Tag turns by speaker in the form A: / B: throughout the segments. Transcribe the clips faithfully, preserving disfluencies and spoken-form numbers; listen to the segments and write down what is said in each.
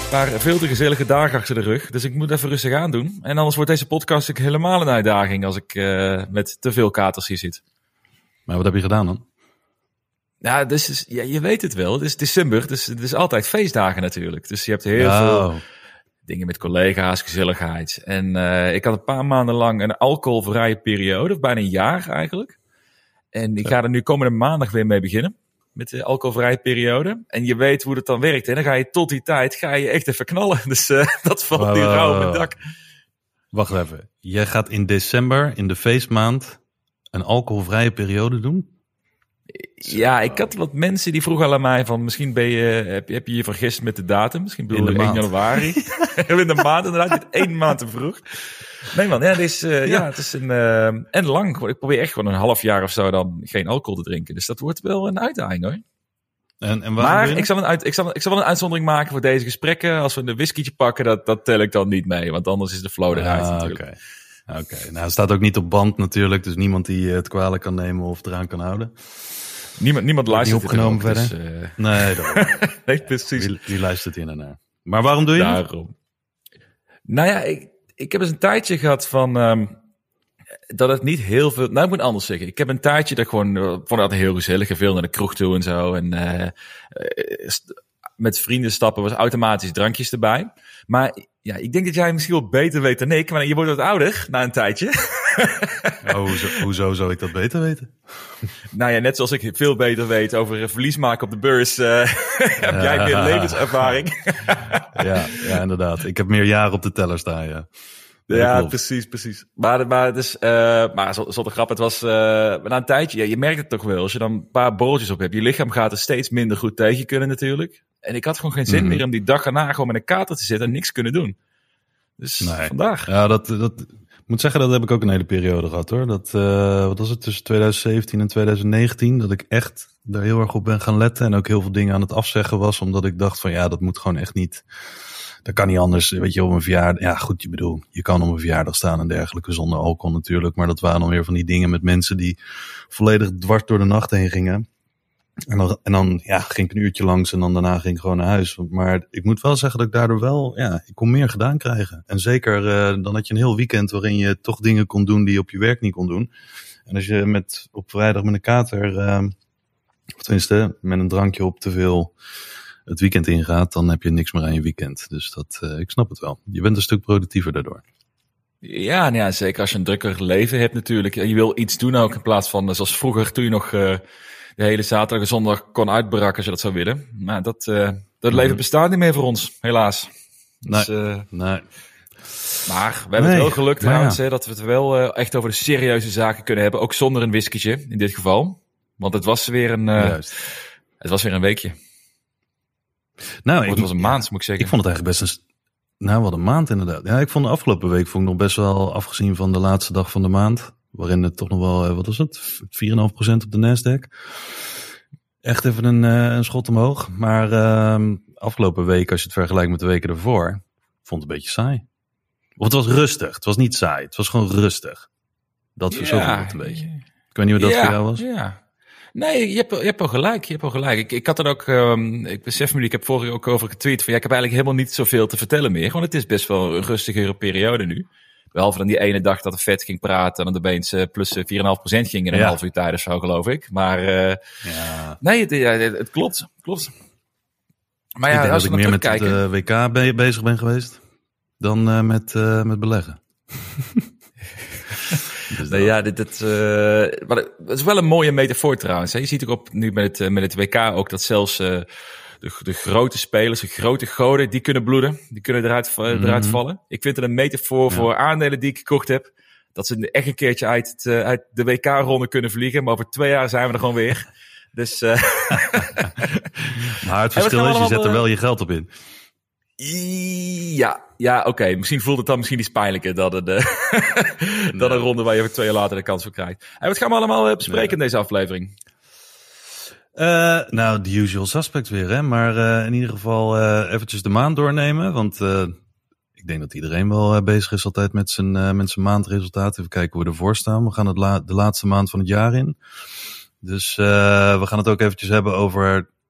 A: paar veel te gezellige dagen achter de rug. Dus ik moet even rustig aan doen. En anders wordt deze podcast ook helemaal een uitdaging als ik uh, met te veel katers hier zit.
B: Maar wat heb je gedaan dan?
A: Ja, dus, ja, je weet het wel. Het is december, dus het is altijd feestdagen natuurlijk. Dus je hebt heel
B: oh.
A: veel dingen met collega's, gezelligheid. En uh, ik had een paar maanden lang een alcoholvrije periode, of bijna een jaar eigenlijk. En ik ga er nu komende maandag weer mee beginnen. Met de alcoholvrije periode. En je weet hoe dat dan werkt. En dan ga je tot die tijd ga je echt even knallen. Dus uh, dat valt wow, nu rauw op mijn dak.
B: Wacht even. Jij gaat in december, in de feestmaand, een alcoholvrije periode doen?
A: Ja, ik had wat mensen die vroegen al aan mij van... Misschien ben je, heb, je, heb je je vergist met de datum. Misschien bedoel je één januari. In de maand inderdaad. Met één maand te vroeg. Nee man, ja, het is, uh, ja. ja, het is een... Uh, en lang. Ik probeer echt gewoon een half jaar of zo dan geen alcohol te drinken. Dus dat wordt wel een uitdaging hoor.
B: En, en
A: maar ik zal, een uit, ik, zal, ik zal wel een uitzondering maken voor deze gesprekken. Als we een whiskietje pakken, dat, dat tel ik dan niet mee. Want anders is de flow eruit ah, natuurlijk. Oké,
B: okay. okay. Nou, het staat ook niet op band natuurlijk. Dus niemand die het kwalijk kan nemen of eraan kan houden.
A: Niemand, niemand luistert
B: niet opgenomen
A: erop,
B: verder.
A: Dus, uh...
B: Nee, daarom.
A: nee, precies.
B: Wie, wie luistert hier naar? Maar waarom doe je het?
A: Daarom. Nou ja, ik, ik heb eens een tijdje gehad van... Um, dat het niet heel veel... Nou, ik moet anders zeggen. Ik heb een tijdje dat gewoon... Uh, vond dat heel gezellig. Veel naar de kroeg toe en zo. En uh, uh, st- met vrienden stappen was automatisch drankjes erbij. Maar ja, ik denk dat jij misschien wel beter weet dan ik. Maar je wordt wat ouder na een tijdje.
B: Oh, hoezo, hoezo zou ik dat beter weten?
A: Nou ja, net zoals ik veel beter weet over verlies maken op de beurs, uh, heb ja. jij meer levenservaring.
B: ja, ja, inderdaad. Ik heb meer jaren op de teller staan, ja.
A: Ja, ja precies, precies. Maar, maar het is, uh, maar zonder grap, het was, uh, na een tijdje, ja, je merkt het toch wel, als je dan een paar borreltjes op hebt, je lichaam gaat er steeds minder goed tegen kunnen natuurlijk. En ik had gewoon geen zin mm-hmm. meer om die dag erna gewoon met een kater te zitten en niks kunnen doen. Dus nee. vandaag.
B: Ja, dat, dat, ik moet zeggen, dat heb ik ook een hele periode gehad hoor. Dat, uh, wat was het, tussen twintig zeventien en twintig negentien, dat ik echt daar heel erg op ben gaan letten en ook heel veel dingen aan het afzeggen was, omdat ik dacht van ja, dat moet gewoon echt niet... Dat kan niet anders, weet je, op een verjaardag. Ja, goed, je bedoel, je kan op een verjaardag staan en dergelijke zonder alcohol natuurlijk. Maar dat waren dan weer van die dingen met mensen die volledig dwars door de nacht heen gingen. En dan, en dan ja, ging ik een uurtje langs en dan daarna ging ik gewoon naar huis. Maar ik moet wel zeggen dat ik daardoor wel, ja, ik kon meer gedaan krijgen. En zeker uh, dan had je een heel weekend waarin je toch dingen kon doen die je op je werk niet kon doen. En als je met, op vrijdag met een kater, uh, of tenminste met een drankje op te veel... het weekend ingaat, dan heb je niks meer aan je weekend. Dus dat, uh, ik snap het wel. Je bent een stuk productiever daardoor.
A: Ja, nou ja, zeker als je een drukker leven hebt natuurlijk. Je wil iets doen ook in plaats van, zoals vroeger, toen je nog uh, de hele zaterdag en zondag kon uitbraken als je dat zou willen. Maar dat, uh, dat mm-hmm. leven bestaat niet meer voor ons, helaas. Dus,
B: nee, uh, nee.
A: Maar we hebben nee, het wel gelukt trouwens, ja. hè, dat we het wel uh, echt over de serieuze zaken kunnen hebben. Ook zonder een whiskietje, in dit geval. Want het was weer een, uh, het was weer een weekje.
B: Nou,
A: oh, het
B: ik,
A: was een maand, moet ik zeggen.
B: Ik vond het eigenlijk best een... Nou, wat een maand inderdaad. Ja, ik vond de afgelopen week vond ik nog best wel, afgezien van de laatste dag van de maand, waarin het toch nog wel, wat was het, vier komma vijf procent op de Nasdaq. Echt even een, uh, een schot omhoog. Maar uh, afgelopen week, als je het vergelijkt met de weken ervoor, vond het een beetje saai. Of het was rustig. Het was niet saai. Het was gewoon rustig. Dat ja, zo vond het een beetje. Ik weet niet wat dat
A: ja,
B: voor jou was.
A: Ja. Nee, je hebt, je hebt wel gelijk. Je hebt wel gelijk. Ik, ik had er ook, um, ik besef me, ik heb vorige ook over getweet van ja, ik heb eigenlijk helemaal niet zoveel te vertellen meer. Want het is best wel een rustigere periode nu. Behalve dan die ene dag dat de Fed ging praten en dan opeens uh, plus vier komma vijf procent ging in een ja. half uur tijd of zo, geloof ik. Maar uh, ja. nee, het, ja, het, het klopt. klopt. Maar ja,
B: ik
A: als
B: dat ik meer met kijken, de W K be- bezig ben geweest dan uh, met, uh, met beleggen.
A: Dus nee, ja, dit, dit, uh, maar het is wel een mooie metafoor trouwens. Hè. Je ziet ook op, nu met het, met het W K ook dat zelfs uh, de, de grote spelers, de grote goden, die kunnen bloeden. Die kunnen eruit, mm-hmm. eruit vallen. Ik vind het een metafoor ja. voor aandelen die ik gekocht heb. Dat ze echt een keertje uit, het, uh, uit de W K-ronde kunnen vliegen. Maar over twee jaar zijn we er gewoon weer. Dus, uh...
B: maar het verschil is, je zet er wel je geld op in.
A: Ja, ja oké. Okay. Misschien voelt het dan misschien iets pijnlijker dan een, uh, nee. dan een ronde waar je twee jaar later de kans voor krijgt. En wat gaan we allemaal bespreken nee. in deze aflevering?
B: Uh, nou, the usual suspects weer, hè. Maar uh, in ieder geval uh, eventjes de maand doornemen. Want uh, ik denk dat iedereen wel uh, bezig is altijd met zijn, uh, met zijn maandresultaten. Even kijken hoe we ervoor staan. We gaan het la- de laatste maand van het jaar in. Dus uh, we gaan het ook eventjes hebben over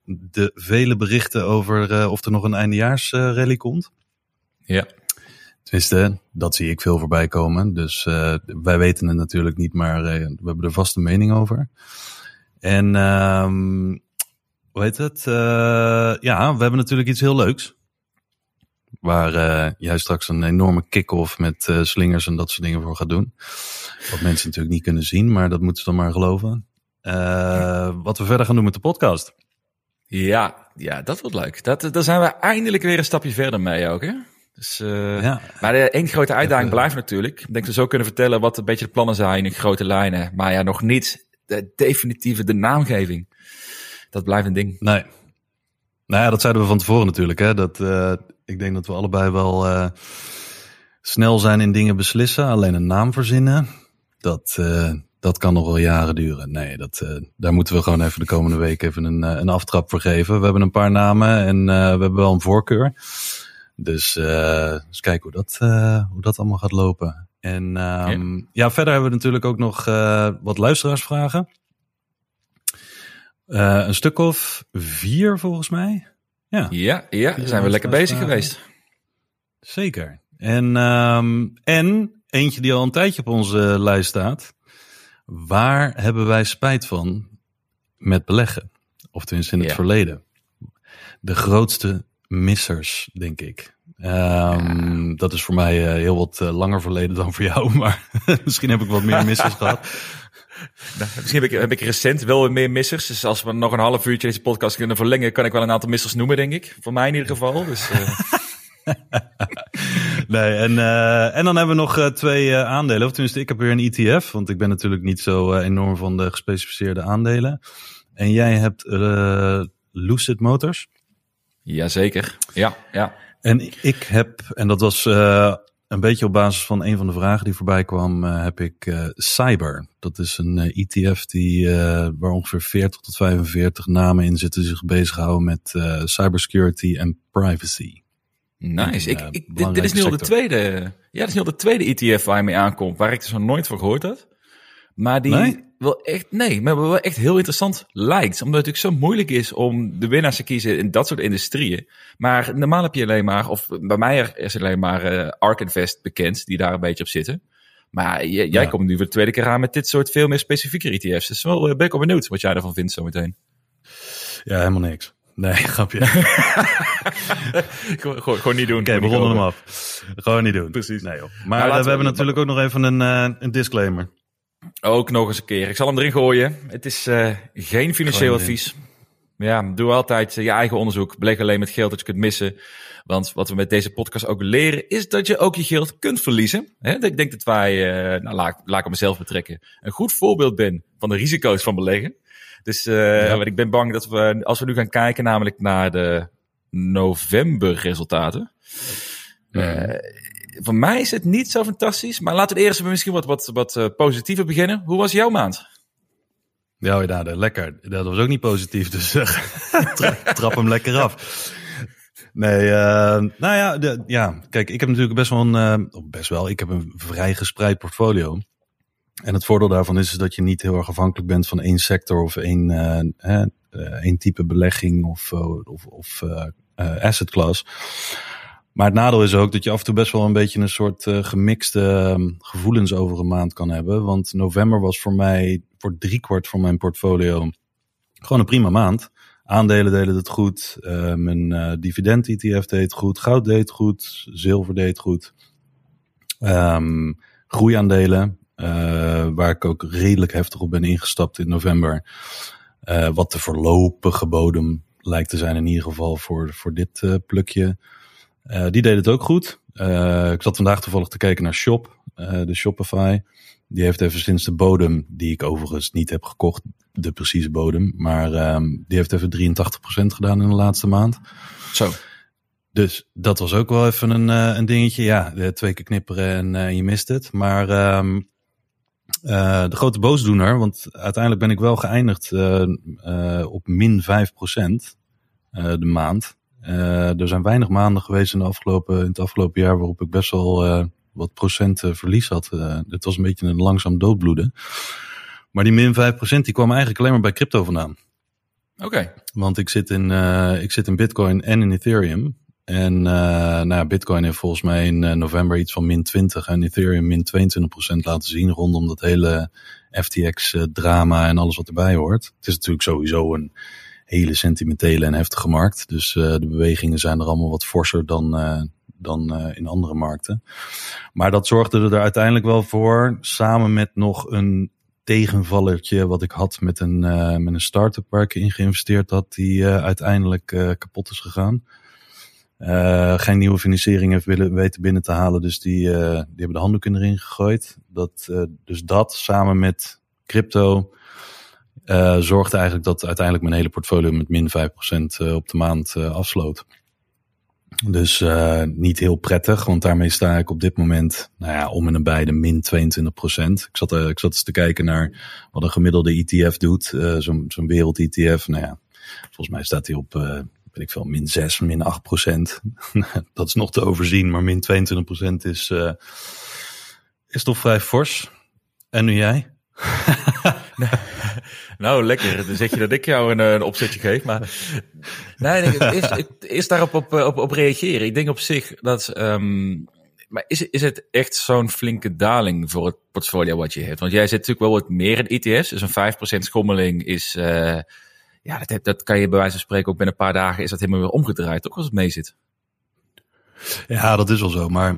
B: de vele berichten over uh, of er nog een eindejaarsrally uh, komt.
A: Ja.
B: Tenminste, dat zie ik veel voorbij komen. Dus uh, wij weten het natuurlijk niet, maar uh, we hebben er vast een mening over. En um, hoe heet het? Uh, ja, we hebben natuurlijk iets heel leuks. Waar uh, jij straks een enorme kick-off met uh, slingers en dat soort dingen voor gaat doen. Wat mensen natuurlijk niet kunnen zien, maar dat moeten ze dan maar geloven. Uh, wat we verder gaan doen met de podcast.
A: Ja, ja, dat wordt leuk. Dat, daar zijn we eindelijk weer een stapje verder mee ook, hè? Dus, uh, ja. Maar de één grote uitdaging Even, blijft natuurlijk. Ik denk dat we zo kunnen vertellen wat een beetje de plannen zijn in grote lijnen. Maar ja, nog niet de definitieve, de naamgeving. Dat blijft een ding.
B: Nee. Nou ja, dat zeiden we van tevoren natuurlijk. Hè? Dat, uh, ik denk dat we allebei wel uh, snel zijn in dingen beslissen. Alleen een naam verzinnen, dat, uh, dat kan nog wel jaren duren. Nee, dat, uh, daar moeten we gewoon even de komende week even een, uh, een aftrap voor geven. We hebben een paar namen en uh, we hebben wel een voorkeur. Dus uh, eens kijken hoe dat, uh, hoe dat allemaal gaat lopen. En um, ja. ja, verder hebben we natuurlijk ook nog uh, wat luisteraarsvragen. Uh, een stuk of vier volgens mij. Ja,
A: ja, ja daar zijn we lekker bezig geweest.
B: Zeker. En, um, en eentje die al een tijdje op onze lijst staat. Waar hebben wij spijt van met beleggen? Of tenminste in het ja. verleden. De grootste missers, denk ik. Um, ja. Dat is voor mij uh, heel wat uh, langer verleden dan voor jou. Maar misschien heb ik wat meer missers gehad.
A: Nou, misschien heb ik, heb ik recent wel meer missers. Dus als we nog een half uurtje deze podcast kunnen verlengen, kan ik wel een aantal missers noemen, denk ik. Voor mij in ieder geval. Dus, uh...
B: nee, en, uh, en dan hebben we nog uh, twee uh, aandelen. Of tenminste, ik heb weer een E T F. Want ik ben natuurlijk niet zo uh, enorm van de gespecificeerde aandelen. En jij hebt uh, Lucid Motors.
A: Jazeker, ja, ja.
B: En ik heb, en dat was uh, een beetje op basis van een van de vragen die voorbij kwam, uh, heb ik uh, Cyber. Dat is een uh, E T F die, uh, waar ongeveer veertig tot vijfenveertig namen in zitten die zich bezighouden met uh, cybersecurity en privacy.
A: Nice. Ik, ik, dit, dit is nu al de tweede, ja, dit is nu al de tweede E T F waar je mee aankomt, waar ik dus nog nooit van gehoord had. Maar die nee? wel echt, nee, maar wel echt heel interessant lijkt. Omdat het natuurlijk zo moeilijk is om de winnaars te kiezen in dat soort industrieën. Maar normaal heb je alleen maar, of bij mij is alleen maar uh, Ark Invest bekend, die daar een beetje op zitten. Maar j- jij ja. komt nu voor de tweede keer aan met dit soort veel meer specifieke E T F's. Dus wel, uh, ben ik al benieuwd wat jij ervan vindt zometeen.
B: Ja, helemaal niks. Nee, grapje.
A: gewoon, gewoon, gewoon niet doen.
B: Oké, okay, we ronden hem af. Gewoon niet doen.
A: Precies.
B: Nee, joh. Maar nou, we, we hebben natuurlijk ook nog even een, uh, een disclaimer.
A: Ook nog eens een keer. Ik zal hem erin gooien. Het is uh, geen financieel advies. Ja, doe altijd uh, je eigen onderzoek. Beleg alleen met geld dat je kunt missen. Want wat we met deze podcast ook leren, is dat je ook je geld kunt verliezen. Hè? Ik denk dat wij, uh, nou, laat, laat ik op mezelf betrekken, een goed voorbeeld ben van de risico's van beleggen. Dus uh, ja. ik ben bang dat we, als we nu gaan kijken namelijk naar de november-resultaten. Ja. Uh, voor mij is het niet zo fantastisch. Maar laten we eerst misschien wat, wat, wat uh, positiever beginnen. Hoe was jouw maand?
B: Ja, ja, lekker. Dat was ook niet positief. Dus uh, tra- trap hem lekker af. Nee, uh, nou ja, de, ja, kijk, ik heb natuurlijk best wel een, uh, best wel, ik heb een vrij gespreid portfolio. En het voordeel daarvan is, is dat je niet heel erg afhankelijk bent van één sector of één, uh, uh, één type belegging of, uh, of, of uh, uh, asset class. Maar het nadeel is ook dat je af en toe best wel een beetje een soort uh, gemixte um, gevoelens over een maand kan hebben. Want november was voor mij, voor driekwart van mijn portfolio, gewoon een prima maand. Aandelen deden het goed, uh, mijn uh, dividend-E T F deed het goed, goud deed het goed, zilver deed het goed. Um, groeiaandelen, uh, waar ik ook redelijk heftig op ben ingestapt in november. Uh, wat de voorlopige bodem lijkt te zijn in ieder geval voor, voor dit uh, plukje. Uh, die deed het ook goed. Uh, ik zat vandaag toevallig te kijken naar Shop, uh, de Shopify. Die heeft even sinds de bodem, die ik overigens niet heb gekocht, de precieze bodem. Maar um, die heeft even drieëntachtig procent gedaan in de laatste maand.
A: Zo.
B: Dus dat was ook wel even een, uh, een dingetje. Ja, twee keer knipperen en uh, je mist het. Maar um, uh, de grote boosdoener, want uiteindelijk ben ik wel geëindigd uh, uh, op min vijf procent uh, de maand. Uh, er zijn weinig maanden geweest in, de afgelopen, in het afgelopen jaar waarop ik best wel uh, wat procenten verlies had. Uh, het was een beetje een langzaam doodbloeden. Maar die min vijf procent die kwam eigenlijk alleen maar bij crypto vandaan.
A: Oké. Okay.
B: Want ik zit, in, uh, ik zit in Bitcoin en in Ethereum. En uh, nou ja, Bitcoin heeft volgens mij in uh, november iets van min twintig en Ethereum min tweeëntwintig procent laten zien rondom dat hele F T X-drama en alles wat erbij hoort. Het is natuurlijk sowieso een hele sentimentele en heftige markt. Dus uh, de bewegingen zijn er allemaal wat forser dan, uh, dan uh, in andere markten. Maar dat zorgde er uiteindelijk wel voor, samen met nog een tegenvallertje wat ik had met een, uh, met een start-up waar ik in geïnvesteerd had, die uh, uiteindelijk uh, kapot is gegaan. Uh, geen nieuwe financiering heeft willen weten binnen te halen, dus die, uh, die hebben de handdoek erin gegooid. Dat, uh, dus dat samen met crypto uh, zorgde eigenlijk dat uiteindelijk mijn hele portfolio met min vijf procent uh, op de maand uh, afsloot. Dus uh, niet heel prettig, want daarmee sta ik op dit moment nou ja, om en nabij de min tweeëntwintig procent. Ik zat, uh, ik zat eens te kijken naar wat een gemiddelde E T F doet, uh, zo'n, zo'n wereld-E T F. Nou ja, volgens mij staat hij op, uh, weet ik veel, min zes, min acht procent. Dat is nog te overzien, maar min tweeëntwintig procent is, uh, is toch vrij fors. En nu jij?
A: Nou, lekker. Dan zeg je dat ik jou een, een opzetje geef. Maar nee, nee eerst, ik, eerst daarop op, op, op reageren. Ik denk op zich dat... Um, maar is, is het echt zo'n flinke daling voor het portfolio wat je hebt? Want jij zit natuurlijk wel wat meer in E T F's. Dus een vijf procent schommeling is... Uh, ja, dat, dat kan je bij wijze van spreken ook binnen een paar dagen... is dat helemaal weer omgedraaid, ook als het mee zit.
B: Ja, dat is wel zo. Maar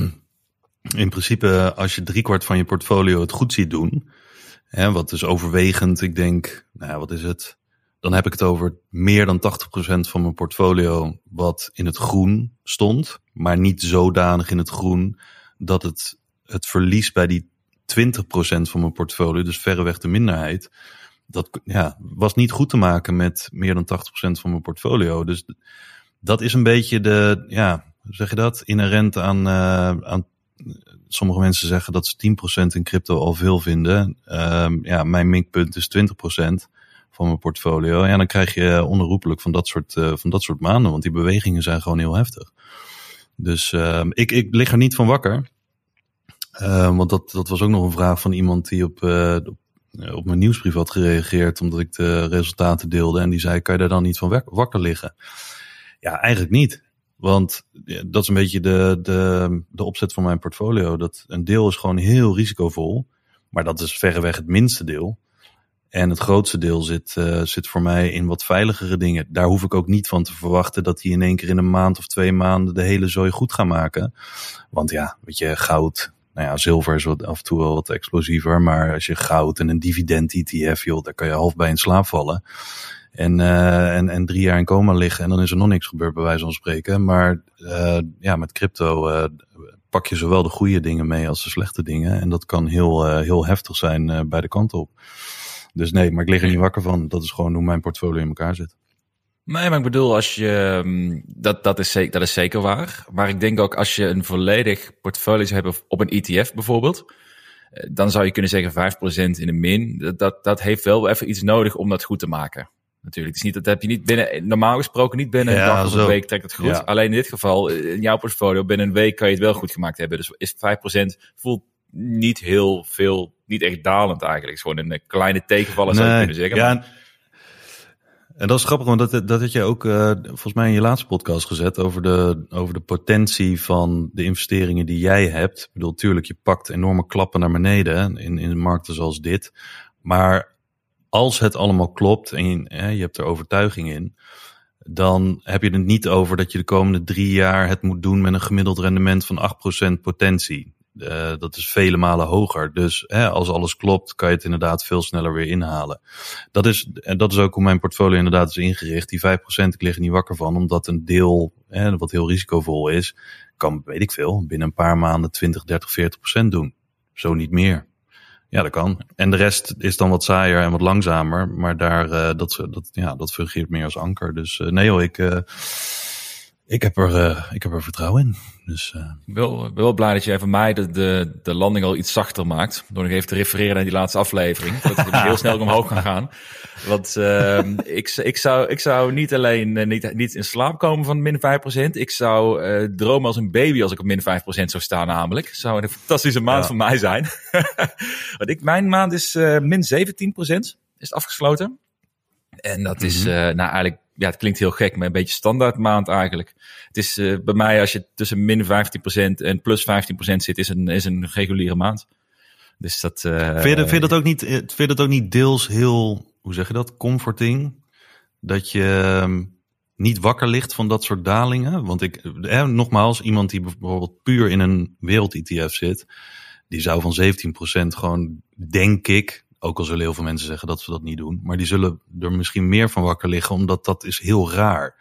B: in principe, als je driekwart van je portfolio het goed ziet doen... Hè, wat is overwegend, ik denk, nou wat is het? Dan heb ik het over meer dan tachtig procent van mijn portfolio wat in het groen stond. Maar niet zodanig in het groen dat het, het verlies bij die twintig procent van mijn portfolio, dus verreweg de minderheid, dat ja, was niet goed te maken met meer dan tachtig procent van mijn portfolio. Dus dat is een beetje de, ja, hoe zeg je dat? Inherent aan, uh, aan sommige mensen zeggen dat ze tien procent in crypto al veel vinden. Um, ja, mijn mikpunt is twintig procent van mijn portfolio. Ja, dan krijg je onherroepelijk van dat soort, uh, van dat soort maanden. Want die bewegingen zijn gewoon heel heftig. Dus uh, ik, ik lig er niet van wakker. Uh, want dat, dat was ook nog een vraag van iemand die op, uh, op, op mijn nieuwsbrief had gereageerd. Omdat ik de resultaten deelde. En die zei, kan je daar dan niet van wakker liggen? Ja, eigenlijk niet. Want dat is een beetje de, de, de opzet van mijn portfolio. Dat een deel is gewoon heel risicovol. Maar dat is verreweg het minste deel. En het grootste deel zit, uh, zit voor mij in wat veiligere dingen. Daar hoef ik ook niet van te verwachten dat die in één keer in een maand of twee maanden de hele zooi goed gaan maken. Want ja, weet je, goud, nou ja, zilver is wat, af en toe wel wat explosiever. Maar als je goud en een dividend-E T F, joh, daar kan je half bij in slaap vallen. En, uh, en, en drie jaar in coma liggen en dan is er nog niks gebeurd bij wijze van spreken. Maar uh, ja, met crypto uh, pak je zowel de goede dingen mee als de slechte dingen. En dat kan heel, uh, heel heftig zijn uh, beide kanten op. Dus nee, maar ik lig er niet wakker van. Dat is gewoon hoe mijn portfolio in elkaar zit.
A: Nee, maar ik bedoel, als je, dat, dat, is zeker, dat is zeker waar. Maar ik denk ook als je een volledig portfolio zou hebben op een E T F bijvoorbeeld, dan zou je kunnen zeggen vijf procent in de min. Dat, dat, dat heeft wel even iets nodig om dat goed te maken. Natuurlijk, het is niet, dat heb je niet binnen, normaal gesproken niet binnen ja, een dag of een week trekt het goed. Ja. Alleen in dit geval, in jouw portfolio, binnen een week kan je het wel goed gemaakt hebben. Dus is vijf procent voelt niet heel veel, niet echt dalend eigenlijk. Het is gewoon een kleine tegenvaller, nee, zou je kunnen zeggen.
B: Ja,
A: maar...
B: En dat is grappig, want dat, dat had je ook uh, volgens mij in je laatste podcast gezet over de, over de potentie van de investeringen die jij hebt. Ik bedoel, tuurlijk, je pakt enorme klappen naar beneden in, in markten zoals dit. Maar als het allemaal klopt en je, je hebt er overtuiging in, dan heb je het niet over dat je de komende drie jaar het moet doen met een gemiddeld rendement van acht procent potentie. Uh, dat is vele malen hoger. Dus hè, als alles klopt, kan je het inderdaad veel sneller weer inhalen. Dat is, en dat is ook hoe mijn portfolio inderdaad is ingericht. Die vijf procent, ik lig er niet wakker van, omdat een deel, hè, wat heel risicovol is, kan, weet ik veel, binnen een paar maanden twintig, dertig, veertig procent doen. Zo niet meer. Ja, dat kan. En de rest is dan wat saaier en wat langzamer. Maar daar, uh, dat, dat, ja, dat fungeert meer als anker. Dus uh, nee joh, ik, uh, ik, heb er, uh, ik heb er vertrouwen in. Dus, uh...
A: Ik ben wel, wel blij dat jij voor mij de, de, de landing al iets zachter maakt. Door nog even te refereren naar die laatste aflevering. Dat ik heel snel omhoog kan gaan. Want uh, ik, ik, zou, ik zou niet alleen uh, niet, niet in slaap komen van min vijf procent. Ik zou uh, dromen als een baby als ik op min vijf procent zou staan namelijk. Het zou een fantastische maand ja. voor mij zijn. Want ik, mijn maand is uh, min zeventien procent is het afgesloten. En dat is, mm-hmm. uh, nou eigenlijk, ja, het klinkt heel gek, maar een beetje standaard maand eigenlijk. Het is uh, bij mij, als je tussen min vijftien procent en plus vijftien procent zit, is een, is een reguliere maand. Dus dat... Uh,
B: vind, je, vind, je dat ook niet, vind je dat ook niet deels heel, hoe zeg je dat, comforting? Dat je um, niet wakker ligt van dat soort dalingen? Want ik, eh, nogmaals, iemand die bijvoorbeeld puur in een wereld-E T F zit, die zou van zeventien procent gewoon, denk ik, ook al zullen heel veel mensen zeggen dat ze dat niet doen, maar die zullen er misschien meer van wakker liggen, omdat dat is heel raar.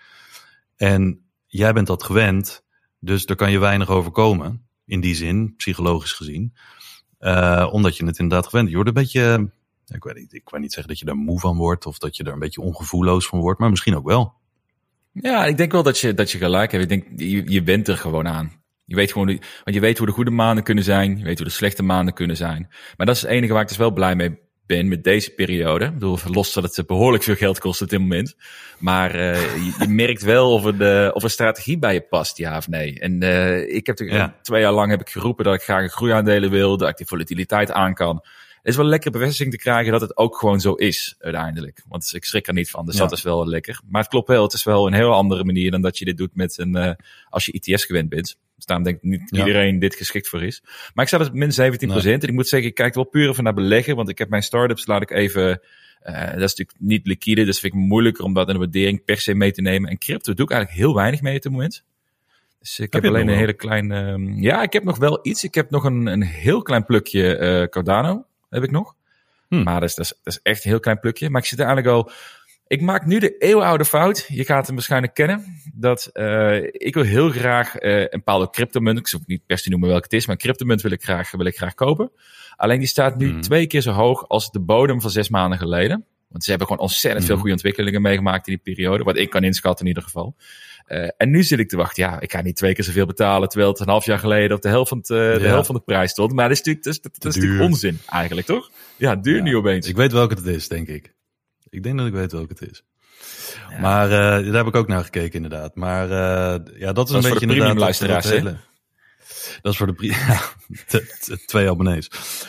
B: En jij bent dat gewend, dus daar kan je weinig overkomen, in die zin, psychologisch gezien. Uh, omdat je het inderdaad gewend bent. Je wordt een beetje, ik weet niet, ik kan niet zeggen dat je daar moe van wordt, of dat je er een beetje ongevoelloos van wordt, maar misschien ook wel.
A: Ja, ik denk wel dat je, dat je gelijk hebt. Ik denk, je, je bent er gewoon aan. Je weet gewoon, want je weet hoe de goede maanden kunnen zijn, je weet hoe de slechte maanden kunnen zijn. Maar dat is het enige waar ik dus wel blij mee ben met deze periode. Ik bedoel, los dat het behoorlijk veel geld kost op dit moment. Maar uh, je, je merkt wel of er, uh, of een strategie bij je past, ja of nee. En uh, ik heb er, ja. twee jaar lang heb ik geroepen dat ik graag een groeiaandelen wil, dat ik die volatiliteit aan kan. Het is wel lekker bevestiging te krijgen dat het ook gewoon zo is, uiteindelijk. Want ik schrik er niet van, dus ja. dat is wel lekker. Maar het klopt wel, het is wel een heel andere manier dan dat je dit doet met een, uh, als je E T F's gewend bent. Dus daarom denk ik niet ja. iedereen dit geschikt voor is. Maar ik sta dus min zeventien procent. Nee. En ik moet zeggen, ik kijk wel puur even naar beleggen. Want ik heb mijn startups, laat ik even, uh, dat is natuurlijk niet liquide. Dus vind ik moeilijker om dat in de waardering per se mee te nemen. En crypto doe ik eigenlijk heel weinig mee op dit moment. Dus ik heb, heb alleen een hele kleine, um, ja, ik heb nog wel iets. Ik heb nog een, een heel klein plukje uh, Cardano. Heb ik nog. Hmm. Maar dat is, dat, is, dat is echt een heel klein plukje. Maar ik zit eigenlijk al... Ik maak nu de eeuwenoude fout. Je gaat hem waarschijnlijk kennen. Dat uh, ik wil heel graag uh, een bepaalde cryptomunt. Ik zou niet per se noemen welke het is. Maar een cryptomunt wil ik graag, wil ik graag kopen. Alleen die staat nu hmm. twee keer zo hoog als de bodem van zes maanden geleden. Want ze hebben gewoon ontzettend hmm. veel goede ontwikkelingen meegemaakt in die periode. Wat ik kan inschatten in ieder geval. Uh, en nu zit ik te wachten. Ja, ik ga niet twee keer zoveel betalen. Terwijl het een half jaar geleden op de helft van, het, uh, de, ja. helft van de prijs stond. Maar dat is natuurlijk, dat is, dat, dat is natuurlijk onzin eigenlijk, toch? Ja, duur ja. nu opeens.
B: Ik weet welke het is, denk ik. Ik denk dat ik weet welke het is. Ja. Maar uh, daar heb ik ook naar gekeken inderdaad. Maar uh, ja, dat is dat een is beetje inderdaad...
A: luisteraars, dat,
B: hele... dat is voor de pri- ja, t- t- twee abonnees.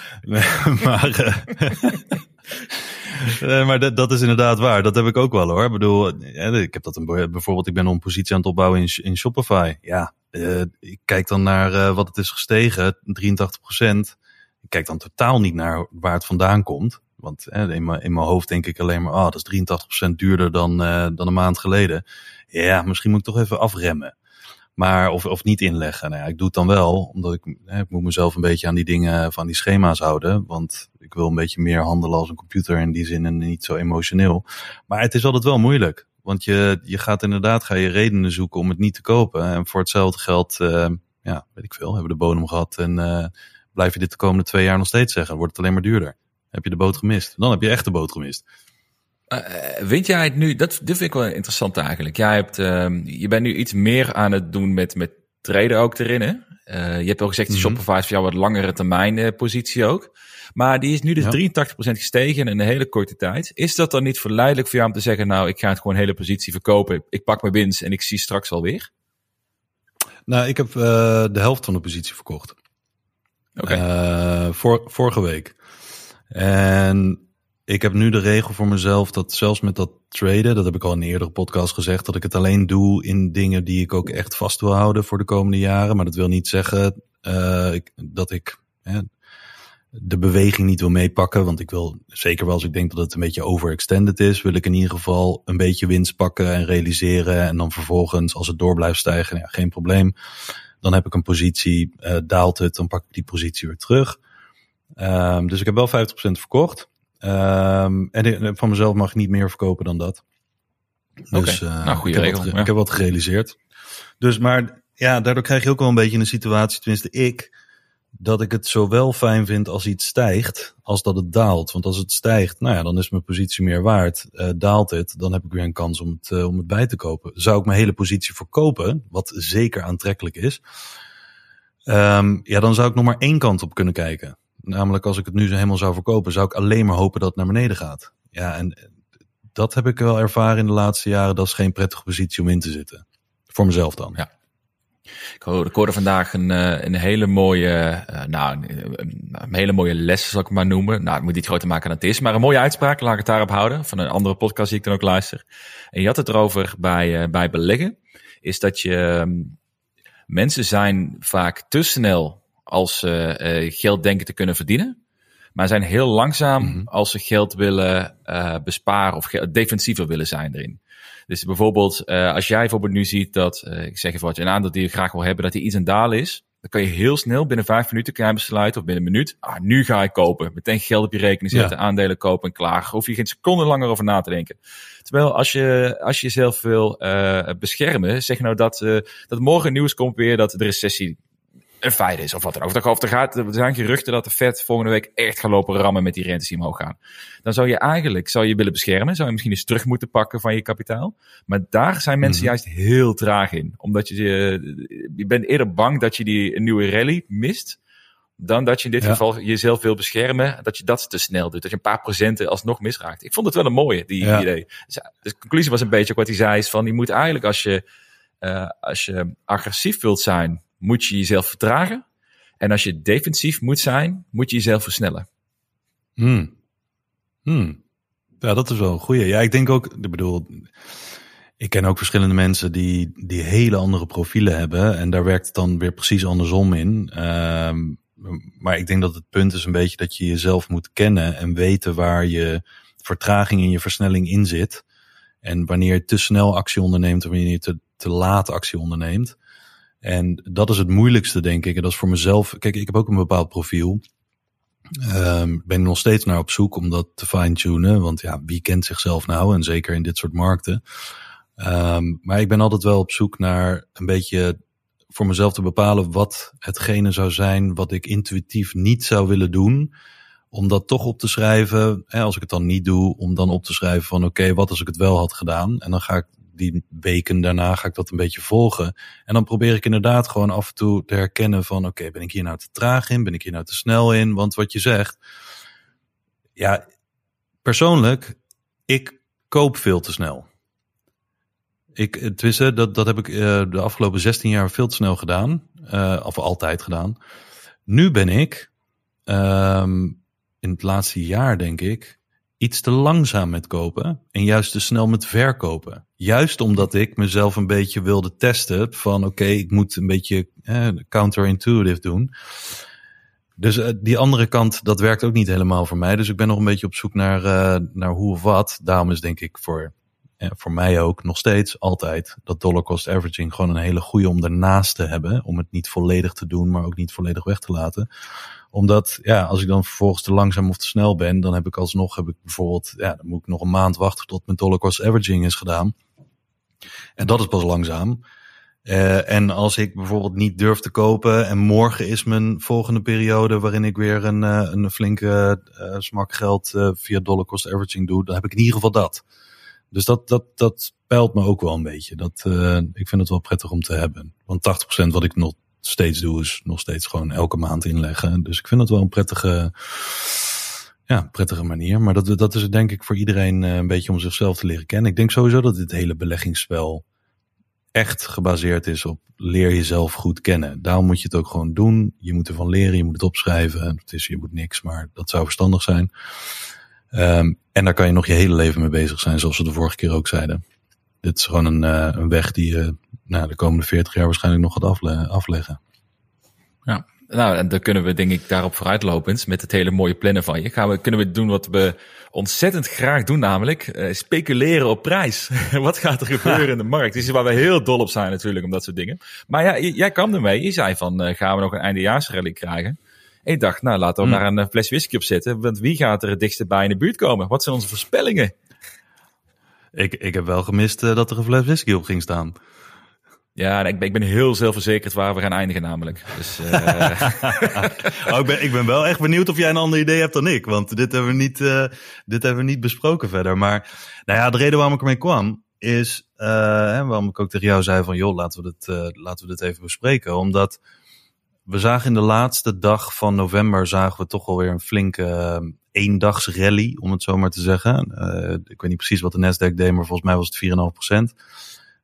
B: maar uh, uh, maar dat, dat is inderdaad waar. Dat heb ik ook wel hoor. Ik bedoel, ja, ik heb dat een, bijvoorbeeld, ik ben een positie aan het opbouwen in, in Shopify. Ja, uh, ik kijk dan naar uh, wat het is gestegen, drieëntachtig procent. Ik kijk dan totaal niet naar waar het vandaan komt. Want eh, in, mijn, in mijn hoofd denk ik alleen maar, oh, dat is drieëntachtig procent duurder dan, uh, dan een maand geleden. Ja, misschien moet ik toch even afremmen. Maar, of, of niet inleggen. Nou ja, ik doe het dan wel, omdat ik, eh, ik moet mezelf een beetje aan die dingen, van die schema's houden. Want ik wil een beetje meer handelen als een computer in die zin en niet zo emotioneel. Maar het is altijd wel moeilijk. Want je, je gaat inderdaad, ga je redenen zoeken om het niet te kopen. En voor hetzelfde geld, uh, ja, weet ik veel, hebben we de bodem gehad. En uh, blijf je dit de komende twee jaar nog steeds zeggen, wordt het alleen maar duurder. Heb je de boot gemist? Dan heb je echt de boot gemist.
A: Uh, vind jij het nu, dat, dit vind ik wel interessant eigenlijk. Jij hebt, uh, je bent nu iets meer aan het doen met, met traden ook erin, hè? Uh, je hebt al gezegd, mm-hmm. Shopify is voor jou wat langere termijn uh, positie ook. Maar die is nu dus ja. drieëntachtig procent gestegen in een hele korte tijd. Is dat dan niet verleidelijk voor jou om te zeggen, nou, ik ga het gewoon hele positie verkopen. Ik pak mijn winst en ik zie straks alweer?
B: Nou, ik heb uh, de helft van de positie verkocht.
A: Oké.
B: Okay. Uh, vor, vorige week. En ik heb nu de regel voor mezelf dat zelfs met dat traden, dat heb ik al in een eerdere podcast gezegd, dat ik het alleen doe in dingen die ik ook echt vast wil houden voor de komende jaren. Maar dat wil niet zeggen uh, ik, dat ik eh, de beweging niet wil meepakken. Want ik wil, zeker wel als ik denk dat het een beetje overextended is, wil ik in ieder geval een beetje winst pakken en realiseren. En dan vervolgens, als het door blijft stijgen, ja, geen probleem. Dan heb ik een positie, uh, daalt het, dan pak ik die positie weer terug. Um, dus ik heb wel vijftig procent verkocht. Um, en van mezelf mag ik niet meer verkopen dan dat. Dus
A: okay. uh, nou, goede
B: ik,
A: regel,
B: heb wat,
A: ja.
B: ik heb wat gerealiseerd. Dus, maar ja, daardoor krijg je ook wel een beetje een situatie, tenminste ik, dat ik het zowel fijn vind als iets stijgt, als dat het daalt. Want als het stijgt, nou ja, dan is mijn positie meer waard. Uh, daalt het, dan heb ik weer een kans om het, uh, om het bij te kopen. Zou ik mijn hele positie verkopen, wat zeker aantrekkelijk is, um, ja, dan zou ik nog maar één kant op kunnen kijken. Namelijk als ik het nu zo helemaal zou verkopen, zou ik alleen maar hopen dat het naar beneden gaat. Ja, en dat heb ik wel ervaren in de laatste jaren. Dat is geen prettige positie om in te zitten. Voor mezelf dan.
A: Ja. Ik hoorde, ik hoorde vandaag een, een hele mooie, uh, nou, een, een hele mooie les, zal ik het maar noemen. Nou, ik moet niet groter maken dan het is, maar een mooie uitspraak, laat ik het daarop houden, van een andere podcast die ik dan ook luister. En je had het erover bij, uh, bij beleggen, is dat je, um, mensen zijn vaak te snel als ze uh, geld denken te kunnen verdienen, maar zijn heel langzaam mm-hmm. als ze geld willen uh, besparen of ge- defensiever willen zijn erin. Dus bijvoorbeeld, uh, als jij bijvoorbeeld nu ziet dat, uh, ik zeg even wat, een aandeel die je graag wil hebben, dat die iets aan dalen is, dan kan je heel snel, binnen vijf minuten kan je besluiten, of binnen een minuut, ah, nu ga ik kopen. Meteen geld op je rekening zetten, ja. aandelen kopen en klaar. Hoef je geen seconde langer over na te denken. Terwijl als je, als je jezelf wil uh, beschermen, zeg nou dat, uh, dat morgen nieuws komt weer dat de recessie een feit is, of wat dan ook. Of er, gaat, er zijn geruchten dat de Fed volgende week echt gaat lopen rammen met die rentes die omhoog gaan. Dan zou je eigenlijk, zou je willen beschermen, zou je misschien eens terug moeten pakken van je kapitaal. Maar daar zijn mensen mm-hmm. juist heel traag in. Omdat je, je bent eerder bang dat je die een nieuwe rally mist, dan dat je in dit ja. geval jezelf wil beschermen, dat je dat te snel doet. Dat je een paar procenten alsnog misraakt. Ik vond het wel een mooie, die ja. idee. Dus de conclusie was een beetje ook wat hij zei, is van, je moet eigenlijk als je, uh, als je agressief wilt zijn, moet je jezelf vertragen. En als je defensief moet zijn, moet je jezelf versnellen.
B: Hmm. Hmm. Ja, dat is wel een goeie. Ja, ik denk ook, ik bedoel, ik ken ook verschillende mensen die, die hele andere profielen hebben. En daar werkt het dan weer precies andersom in. Um, maar ik denk dat het punt is een beetje dat je jezelf moet kennen en weten waar je vertraging en je versnelling in zit. En wanneer je te snel actie onderneemt of wanneer je te, te laat actie onderneemt. En dat is het moeilijkste, denk ik. En dat is voor mezelf. Kijk, ik heb ook een bepaald profiel. Um, ben nog steeds naar op zoek om dat te fine-tunen. Want ja, wie kent zichzelf nou? En zeker in dit soort markten. Um, maar ik ben altijd wel op zoek naar een beetje voor mezelf te bepalen wat hetgene zou zijn wat ik intuïtief niet zou willen doen. Om dat toch op te schrijven. Hè, als ik het dan niet doe, om dan op te schrijven van oké, okay, wat als ik het wel had gedaan? En dan ga ik die weken daarna ga ik dat een beetje volgen. En dan probeer ik inderdaad gewoon af en toe te herkennen van oké, okay, ben ik hier nou te traag in? Ben ik hier nou te snel in? Want wat je zegt, ja, persoonlijk, ik koop veel te snel. Ik, tenminste, dat, dat heb ik uh, de afgelopen zestien jaar veel te snel gedaan. Uh, of altijd gedaan. Nu ben ik, um, in het laatste jaar denk ik, iets te langzaam met kopen en juist te snel met verkopen. Juist omdat ik mezelf een beetje wilde testen van oké, okay, ik moet een beetje eh, counterintuitive doen. Dus uh, die andere kant, dat werkt ook niet helemaal voor mij. Dus ik ben nog een beetje op zoek naar, uh, naar hoe of wat. Daarom is denk ik voor, eh, voor mij ook nog steeds altijd dat dollar cost averaging gewoon een hele goede om daarnaast te hebben. Om het niet volledig te doen, maar ook niet volledig weg te laten. Omdat, ja, als ik dan vervolgens te langzaam of te snel ben, dan heb ik alsnog, heb ik bijvoorbeeld, ja, dan moet ik nog een maand wachten tot mijn dollar cost averaging is gedaan. En dat is pas langzaam. Uh, en als ik bijvoorbeeld niet durf te kopen en morgen is mijn volgende periode waarin ik weer een, uh, een flinke uh, smak geld uh, via dollar cost averaging doe, dan heb ik in ieder geval dat. Dus dat, dat, dat peilt me ook wel een beetje. Dat, uh, ik vind het wel prettig om te hebben. Want tachtig procent wat ik nog steeds doe is nog steeds gewoon elke maand inleggen. Dus ik vind het wel een prettige, ja, prettige manier. Maar dat, dat is denk ik voor iedereen uh, een beetje om zichzelf te leren kennen. Ik denk sowieso dat dit hele beleggingsspel echt gebaseerd is op leer jezelf goed kennen. Daarom moet je het ook gewoon doen. Je moet ervan leren, je moet het opschrijven. Het is, je moet niks, maar dat zou verstandig zijn. Um, en daar kan je nog je hele leven mee bezig zijn, zoals we de vorige keer ook zeiden. Dit is gewoon een, uh, een weg die je nou, de komende veertig jaar waarschijnlijk nog gaat afle- afleggen.
A: Ja, nou, en dan kunnen we denk ik daarop vooruitlopend met het hele mooie plannen van je. Gaan we, kunnen we doen wat we ontzettend graag doen, namelijk uh, speculeren op prijs. Wat gaat er gebeuren in de markt? Dat is waar we heel dol op zijn natuurlijk, om dat soort dingen. Maar ja, j- jij kwam ermee. Je zei van, uh, gaan we nog een eindejaarsrally krijgen? En ik dacht, nou, laten we hmm. daar een fles whisky op zetten. Want wie gaat er het dichtst bij in de buurt komen? Wat zijn onze voorspellingen?
B: Ik, ik heb wel gemist uh, dat er een fles whisky op ging staan.
A: Ja, ik ben, ik ben heel zelfverzekerd waar we gaan eindigen namelijk. Dus, uh...
B: oh, ik, ben, ik ben wel echt benieuwd of jij een ander idee hebt dan ik. Want dit hebben we niet, uh, dit hebben we niet besproken verder. Maar nou ja, de reden waarom ik ermee kwam is, uh, hè, waarom ik ook tegen jou zei van joh, laten we dit, uh, laten we dit even bespreken. Omdat we zagen in de laatste dag van november zagen we toch alweer een flinke uh, eendags rally, om het zo maar te zeggen. Uh, ik weet niet precies wat de Nasdaq deed, maar volgens mij was het vier komma vijf procent.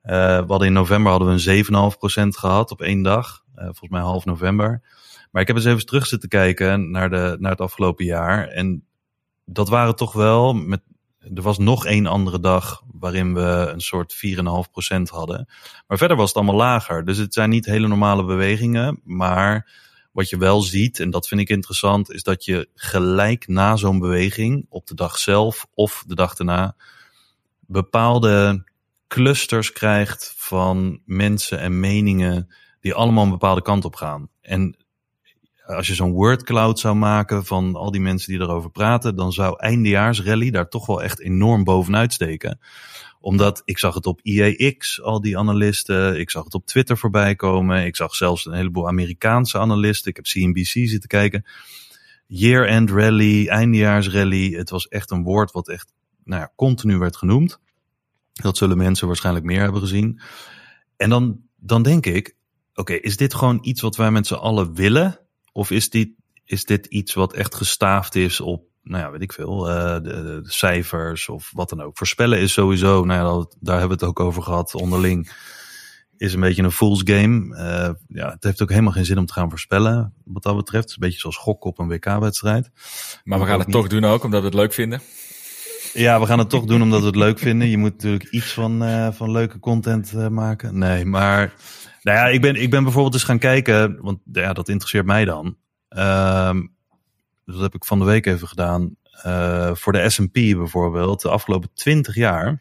B: we hadden in november hadden we een zeven komma vijf procent gehad op één dag. Uh, volgens mij half november. Maar ik heb eens even terug zitten kijken naar, de, naar het afgelopen jaar. En dat waren toch wel... Met, er was nog één andere dag waarin we een soort vier komma vijf procent hadden. Maar verder was het allemaal lager. Dus het zijn niet hele normale bewegingen. Maar wat je wel ziet, en dat vind ik interessant, is dat je gelijk na zo'n beweging, op de dag zelf of de dag daarna, bepaalde clusters krijgt van mensen en meningen die allemaal een bepaalde kant op gaan. En als je zo'n wordcloud zou maken van al die mensen die erover praten, dan zou eindejaarsrally daar toch wel echt enorm bovenuit steken. Omdat ik zag het op I A X, al die analisten. Ik zag het op Twitter voorbij komen. Ik zag zelfs een heleboel Amerikaanse analisten. Ik heb C N B C zitten kijken. Year-end rally, eindejaarsrally. Het was echt een woord wat echt nou ja, continu werd genoemd. Dat zullen mensen waarschijnlijk meer hebben gezien. En dan, dan denk ik, oké, okay, is dit gewoon iets wat wij met z'n allen willen? Of is dit, is dit iets wat echt gestaafd is op, nou ja, weet ik veel, uh, de, de, de cijfers of wat dan ook. Voorspellen is sowieso, nou ja, dat, daar hebben we het ook over gehad onderling, is een beetje een fool's game. Uh, ja, het heeft ook helemaal geen zin om te gaan voorspellen, wat dat betreft. Het is een beetje zoals gokken op een W K-wedstrijd.
A: Maar we gaan het niet toch doen ook, omdat we het leuk vinden.
B: Ja, we gaan het toch doen omdat we het leuk vinden. Je moet natuurlijk iets van, uh, van leuke content uh, maken. Nee, maar nou ja, ik ben, ik ben bijvoorbeeld eens gaan kijken, want ja, dat interesseert mij dan. Uh, dat heb ik van de week even gedaan. Uh, voor de S en P bijvoorbeeld, de afgelopen twintig jaar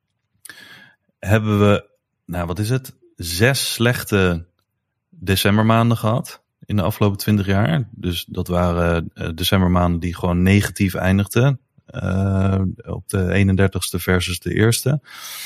B: hebben we, nou wat is het, zes slechte decembermaanden gehad in de afgelopen twintig jaar. Dus dat waren uh, decembermaanden die gewoon negatief eindigden. Uh, op de eenendertigste versus de eerste.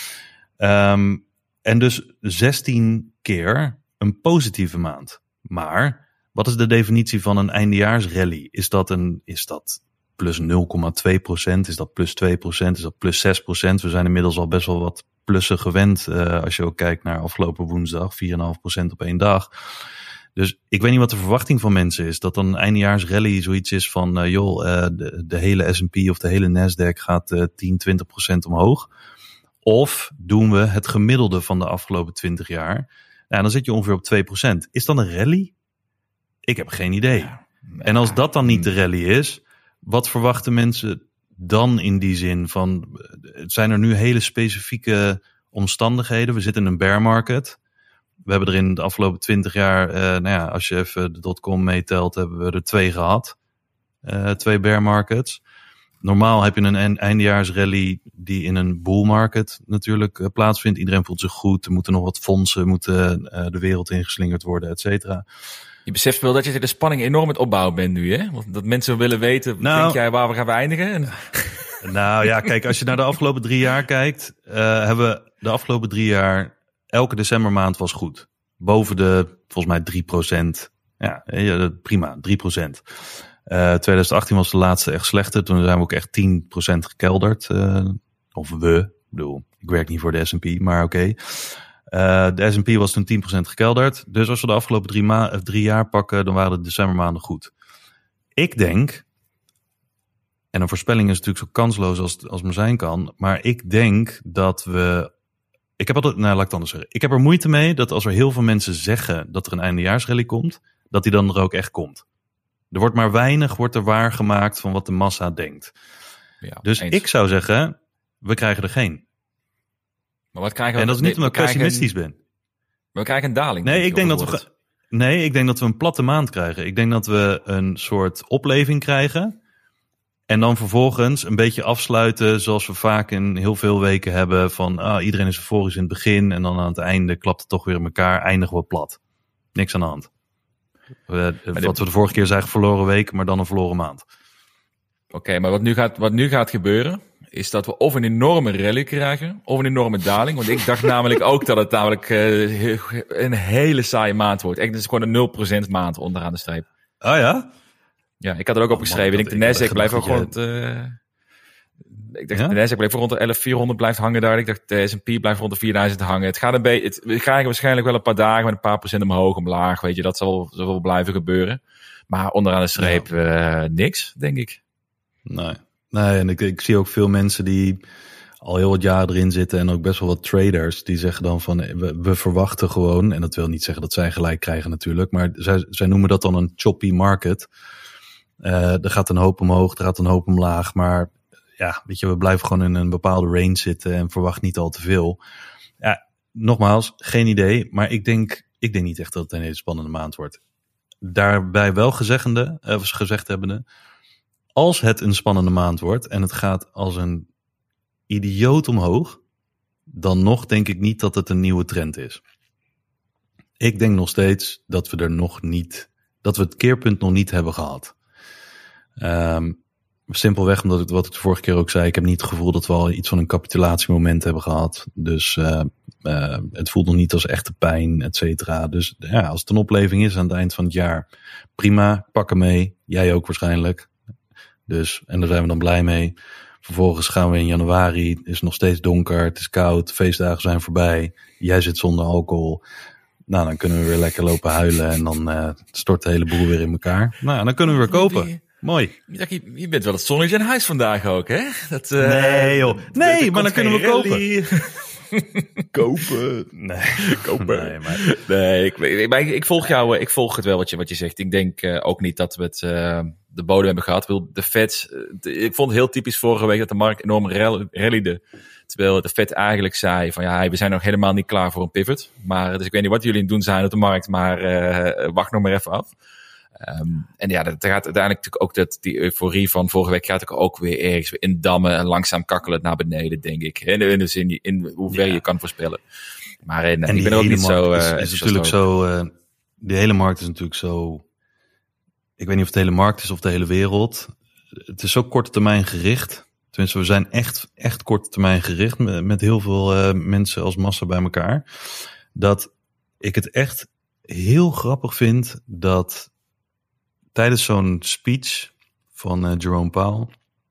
B: Um, en dus zestien keer een positieve maand. Maar wat is de definitie van een eindejaarsrally? Is dat, een, is dat plus nul komma twee procent? Is dat plus twee procent? Is dat plus zes procent? We zijn inmiddels al best wel wat plussen gewend. Uh, als je ook kijkt naar afgelopen woensdag. vier komma vijf procent op één dag. Dus ik weet niet wat de verwachting van mensen is. Dat dan een eindejaarsrally zoiets is van, uh, joh, uh, de, de hele S en P of de hele Nasdaq gaat uh, tien, twintig procent omhoog. Of doen we het gemiddelde van de afgelopen twintig jaar. Nou, dan zit je ongeveer op twee procent. Is dat een rally? Ik heb geen idee. Ja, maar en als dat dan niet de rally is, wat verwachten mensen dan in die zin van, zijn er nu hele specifieke omstandigheden? We zitten in een bear market. We hebben er in de afgelopen twintig jaar, uh, nou ja, als je even de dotcom meetelt, hebben we er twee gehad. Uh, twee bear markets. Normaal heb je een eindejaarsrally die in een bull market natuurlijk uh, plaatsvindt. Iedereen voelt zich goed. Er moeten nog wat fondsen, moeten uh, de wereld ingeslingerd worden, et cetera.
A: Je beseft wel dat je de spanning enorm met opbouwen bent nu, hè? Want dat mensen willen weten, nou, denk jij, waar we gaan we eindigen? En...
B: Nou ja, kijk, als je naar de afgelopen drie jaar kijkt, uh, hebben we de afgelopen drie jaar, elke decembermaand was goed. Boven de, volgens mij, drie procent. Ja, prima, drie procent. Uh, twintig achttien was de laatste echt slechte. Toen zijn we ook echt tien procent gekelderd. Uh, of we, ik bedoel, ik werk niet voor de S en P, maar oké. Okay. Uh, de S en P was toen tien procent gekelderd. Dus als we de afgelopen drie, ma- drie jaar pakken, dan waren de decembermaanden goed. Ik denk, en een voorspelling is natuurlijk zo kansloos als, als maar zijn kan, maar ik denk dat we... Ik heb altijd, nou laat ik het anders zeggen. Ik heb er moeite mee dat als er heel veel mensen zeggen dat er een eindejaarsrally komt, dat die dan er ook echt komt. Er wordt maar weinig wordt er waargemaakt van wat de massa denkt. Ja, dus eens. Ik zou zeggen, we krijgen er geen.
A: Maar wat krijgen we?
B: En dat is niet omdat ik pessimistisch
A: een,
B: ben.
A: We krijgen een daling.
B: Nee, ik denk dat we, nee, ik denk dat we een platte maand krijgen. Ik denk dat we een soort opleving krijgen. En dan vervolgens een beetje afsluiten zoals we vaak in heel veel weken hebben. Van ah, iedereen is euforisch in het begin. En dan aan het einde klapt het toch weer in elkaar. Eindigen we plat. Niks aan de hand. Uh, wat we de vorige keer zagen, verloren week, maar dan een verloren maand.
A: Oké, okay, maar wat nu, gaat, wat nu gaat gebeuren, is dat we of een enorme rally krijgen, of een enorme daling. Want ik dacht namelijk ook dat het namelijk uh, een hele saaie maand wordt. Echt, het is gewoon een nul procent maand onderaan de streep.
B: Oh ja?
A: Ja, ik had er ook op geschreven. Oh, man, ik denk, de Nasdaq blijft ook gewoon... Uh, ik dacht, ja? De Nasdaq blijft rond de elf vierhonderd blijft hangen daar. Ik dacht, de S en P blijft rond de vierduizend hangen. Het gaat een beetje... Het, we krijgen waarschijnlijk wel een paar dagen met een paar procent omhoog, omlaag. Weet je, dat zal, zal wel blijven gebeuren. Maar onderaan de streep ja. uh, niks, denk ik.
B: Nee. Nee, en ik, ik zie ook veel mensen die al heel wat jaren erin zitten en ook best wel wat traders die zeggen dan van we, we verwachten gewoon, en dat wil niet zeggen dat zij gelijk krijgen natuurlijk, maar zij, zij noemen dat dan een choppy market. Uh, er gaat een hoop omhoog, er gaat een hoop omlaag, maar ja, weet je, we blijven gewoon in een bepaalde range zitten en verwacht niet al te veel. Ja, nogmaals, geen idee, maar ik denk, ik denk niet echt dat het een hele spannende maand wordt. Daarbij wel gezeggende, uh, gezegd hebbende, als het een spannende maand wordt en het gaat als een idioot omhoog, dan nog denk ik niet dat het een nieuwe trend is. Ik denk nog steeds dat we er nog niet, dat we het keerpunt nog niet hebben gehad. Um, simpelweg omdat ik, wat ik de vorige keer ook zei, ik heb niet het gevoel dat we al iets van een capitulatiemoment hebben gehad. Dus uh, uh, het voelt nog niet als echte pijn, et cetera. Dus ja, als het een opleving is aan het eind van het jaar, prima, pak hem mee. Jij ook waarschijnlijk. Dus, en daar zijn we dan blij mee. Vervolgens gaan we in januari, het is nog steeds donker, het is koud, feestdagen zijn voorbij. Jij zit zonder alcohol. Nou, dan kunnen we weer lekker lopen huilen en dan uh, stort de hele boel weer in elkaar. Nou, dan kunnen we weer kopen. Mooi.
A: Je, je bent wel het zonnetje in huis vandaag ook, hè? Dat, uh,
B: nee, joh. Nee, maar dan kunnen we kopen.
A: kopen.
B: Nee,
A: kopen. Nee, maar, nee ik, ik, ik volg jou, ik volg het wel wat je, wat je zegt. Ik denk uh, ook niet dat we het, uh, de bodem hebben gehad. De Fed, uh, ik vond het heel typisch vorige week dat de markt enorm rallyde. Terwijl de Fed eigenlijk zei van ja, we zijn nog helemaal niet klaar voor een pivot. Maar, dus ik weet niet wat jullie aan het doen zijn op de markt, maar uh, wacht nog maar even af. Um, en ja, dat gaat uiteindelijk natuurlijk ook dat die euforie van vorige week gaat ook weer ergens weer indammen en langzaam kakkelend naar beneden, denk ik. In de, in de zin, in hoever ja. je kan voorspellen. Maar in, en ik ben ook niet zo...
B: Is, uh, is natuurlijk zo, uh, die hele markt is natuurlijk zo... Ik weet niet of het de hele markt is of de hele wereld. Het is zo korte termijn gericht. Tenminste, we zijn echt, echt korte termijn gericht met, met heel veel uh, mensen als massa bij elkaar. Dat ik het echt heel grappig vind dat tijdens zo'n speech van uh, Jerome Powell,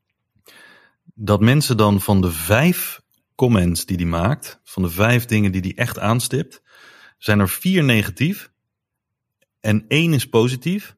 B: dat mensen dan van de vijf comments die hij maakt, van de vijf dingen die hij echt aanstipt, zijn er vier negatief en één is positief.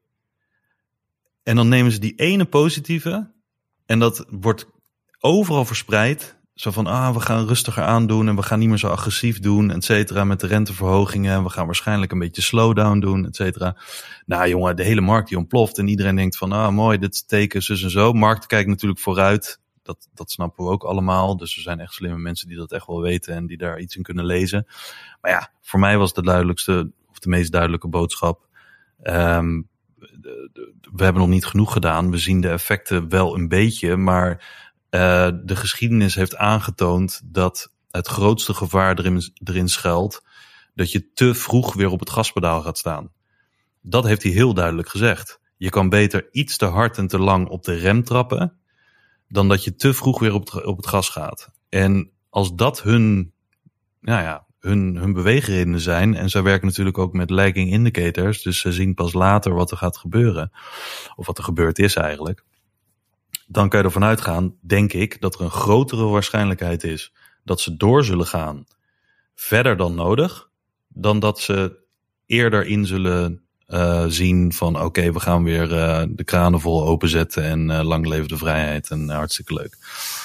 B: En dan nemen ze die ene positieve en dat wordt overal verspreid. Zo van, ah, we gaan rustiger aandoen en we gaan niet meer zo agressief doen, et cetera, met de renteverhogingen. We gaan waarschijnlijk een beetje slowdown doen, et cetera. Nou jongen, de hele markt die ontploft en iedereen denkt van, ah, mooi, dit is teken, zus en zo. Markt kijkt natuurlijk vooruit. Dat, dat snappen we ook allemaal. Dus er zijn echt slimme mensen die dat echt wel weten en die daar iets in kunnen lezen. Maar ja, voor mij was de duidelijkste, of de meest duidelijke boodschap. Um, de, de, we hebben nog niet genoeg gedaan. We zien de effecten wel een beetje, maar Uh, de geschiedenis heeft aangetoond dat het grootste gevaar erin, erin schuilt dat je te vroeg weer op het gaspedaal gaat staan. Dat heeft hij heel duidelijk gezegd. Je kan beter iets te hard en te lang op de rem trappen dan dat je te vroeg weer op het, op het gas gaat. En als dat hun, nou ja, hun, hun beweegredenen zijn, en zij werken natuurlijk ook met lagging indicators, dus ze zien pas later wat er gaat gebeuren, of wat er gebeurd is eigenlijk. Dan kan je ervan uitgaan, denk ik, dat er een grotere waarschijnlijkheid is dat ze door zullen gaan verder dan nodig, dan dat ze eerder in zullen uh, zien van oké, okay, we gaan weer uh, de kranen vol openzetten en uh, lang leven de vrijheid en uh, hartstikke leuk.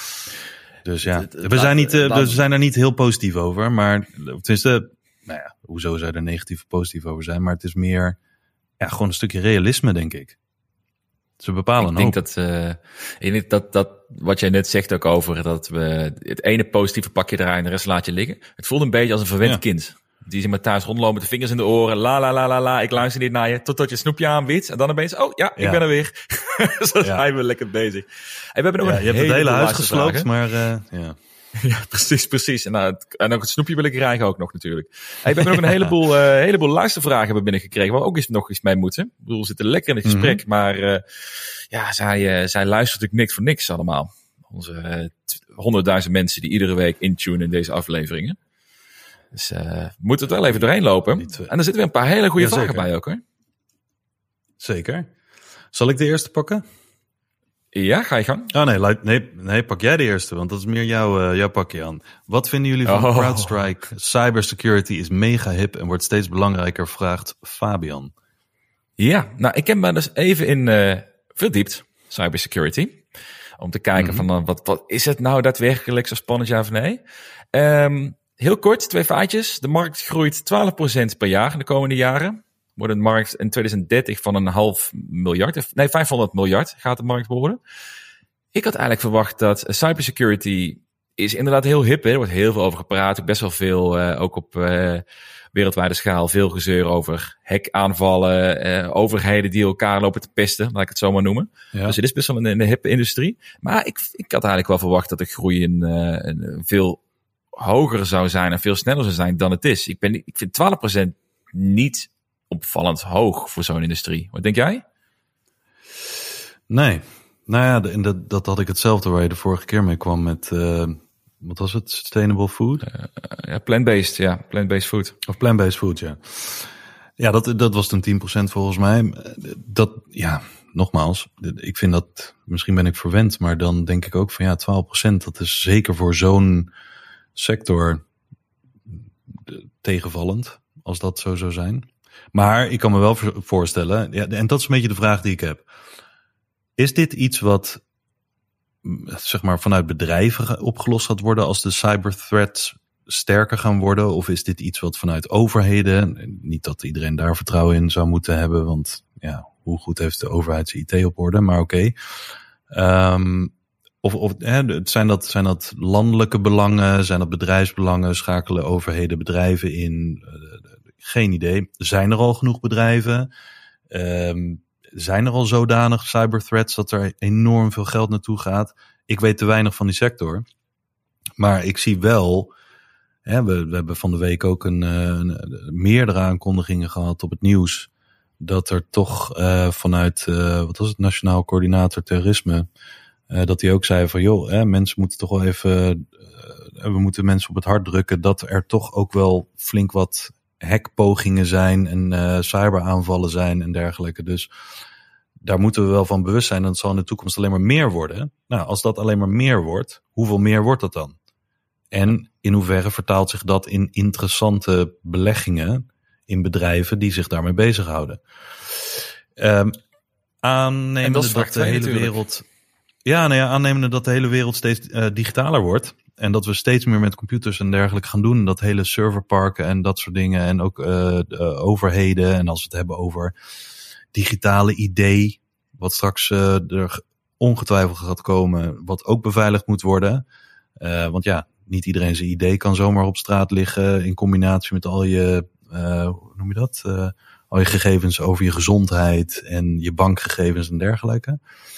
B: Dus ja, we zijn, niet, uh, we zijn er niet heel positief over, maar tenminste, nou ja, hoezo zou je er negatief of positief over zijn, maar het is meer ja, gewoon een stukje realisme, denk ik. Ze bepalen
A: ik denk dat, uh, ik denk dat, dat wat jij net zegt ook over dat we het ene positieve pakje draaien en de rest laat je liggen. Het voelt een beetje als een verwend ja. kind. Die zich maar thuis rondlopen met de vingers in de oren. La la la la la, ik luister niet naar je. Totdat je snoepje aanbiedt. En dan opeens, oh ja, ik ja. ben er weer. Zo ja. zijn we lekker bezig. Hey, we hebben nog
B: ja,
A: een
B: je hebt het hele huis gesloopt, maar uh, ja.
A: Ja, precies, precies. En, nou, en ook het snoepje wil ik krijgen ook nog natuurlijk. Hey, we hebben nog een heleboel, uh, heleboel luistervragen hebben binnengekregen, waar we ook eens nog eens mee moeten. Ik bedoel, we zitten lekker in het gesprek, mm-hmm. maar uh, ja, zij, uh, zij luistert natuurlijk niks voor niks allemaal. Onze honderdduizend uh, mensen die iedere week intunen in deze afleveringen. Dus uh, we moeten het wel even doorheen lopen. Niet, uh, en er zitten weer een paar hele goede ja, vragen bij ook, hoor.
B: Zeker. Zal ik de eerste pakken?
A: Ja, ga je gang.
B: Oh nee, nee, nee, pak jij de eerste, want dat is meer jouw, uh, jouw pakje aan. Wat vinden jullie van oh. CrowdStrike? Cybersecurity is mega hip en wordt steeds belangrijker, vraagt Fabian.
A: Ja, nou ik heb me dus even in uh, verdiept, cybersecurity. Om te kijken
B: Mm-hmm.
A: van uh, wat, wat is het nou daadwerkelijk zo spannend, ja of nee? Um, heel kort, twee feitjes. De markt groeit twaalf procent per jaar in de komende jaren. Wordt de markt in twintig dertig van een half miljard, nee vijfhonderd miljard gaat de markt worden. Ik had eigenlijk verwacht dat cybersecurity is inderdaad heel hip. Hè? Er wordt heel veel over gepraat. Best wel veel, uh, ook op uh, wereldwijde schaal, veel gezeur over hackaanvallen, uh, overheden die elkaar lopen te pesten, laat ik het zo maar noemen. Ja. Dus het is best wel een, een hippe industrie. Maar ik, ik had eigenlijk wel verwacht dat de groei een, uh, een veel hoger zou zijn en veel sneller zou zijn dan het is. Ik, ben, ik vind twaalf procent niet opvallend hoog voor zo'n industrie. Wat denk jij?
B: Nee. Nou ja, en dat, dat had ik hetzelfde waar je de vorige keer mee kwam met, uh, wat was het? Sustainable food? Uh,
A: ja, plant-based, ja. Plant-based food.
B: Of plant-based food, ja. Ja, dat, dat was toen tien procent volgens mij. Dat, ja, nogmaals, ik vind dat, misschien ben ik verwend, maar dan denk ik ook van ja, twaalf procent, dat is zeker voor zo'n sector tegenvallend, als dat zo zou zijn. Maar ik kan me wel voorstellen, ja, en dat is een beetje de vraag die ik heb. Is dit iets wat, zeg maar, vanuit bedrijven opgelost gaat worden als de cyberthreats sterker gaan worden? Of is dit iets wat vanuit overheden, niet dat iedereen daar vertrouwen in zou moeten hebben, want ja, hoe goed heeft de overheid zijn I T op orde, maar oké. Okay. Um, of of hè, zijn, dat, zijn dat landelijke belangen, zijn dat bedrijfsbelangen, schakelen overheden bedrijven in? Uh, geen idee. Zijn er al genoeg bedrijven? Um, Zijn er al zodanig cyberthreats dat er enorm veel geld naartoe gaat? Ik weet te weinig van die sector. Maar ik zie wel, hè, we, we hebben van de week ook een, een, meerdere aankondigingen gehad op het nieuws. Dat er toch uh, vanuit, uh, wat was het, Nationaal Coördinator Terrorisme, uh, dat hij ook zei van joh, hè, mensen moeten toch wel even, uh, we moeten mensen op het hart drukken dat er toch ook wel flink wat hackpogingen zijn en uh, cyberaanvallen zijn en dergelijke. Dus daar moeten we wel van bewust zijn. En het zal in de toekomst alleen maar meer worden. Nou, als dat alleen maar meer wordt, hoeveel meer wordt dat dan? En in hoeverre vertaalt zich dat in interessante beleggingen in bedrijven die zich daarmee bezighouden? Um, aannemende dat, dat de hele natuurlijk. wereld, ja, nou ja, aannemende dat de hele wereld steeds uh, digitaler wordt. En dat we steeds meer met computers en dergelijke gaan doen. Dat hele serverparken en dat soort dingen. En ook uh, uh, overheden. En als we het hebben over digitale I D. Wat straks uh, er ongetwijfeld gaat komen. Wat ook beveiligd moet worden. Uh, want ja, niet iedereen zijn I D kan zomaar op straat liggen. In combinatie met al je, uh, hoe noem je dat? Uh, al je gegevens over je gezondheid. En je bankgegevens en dergelijke.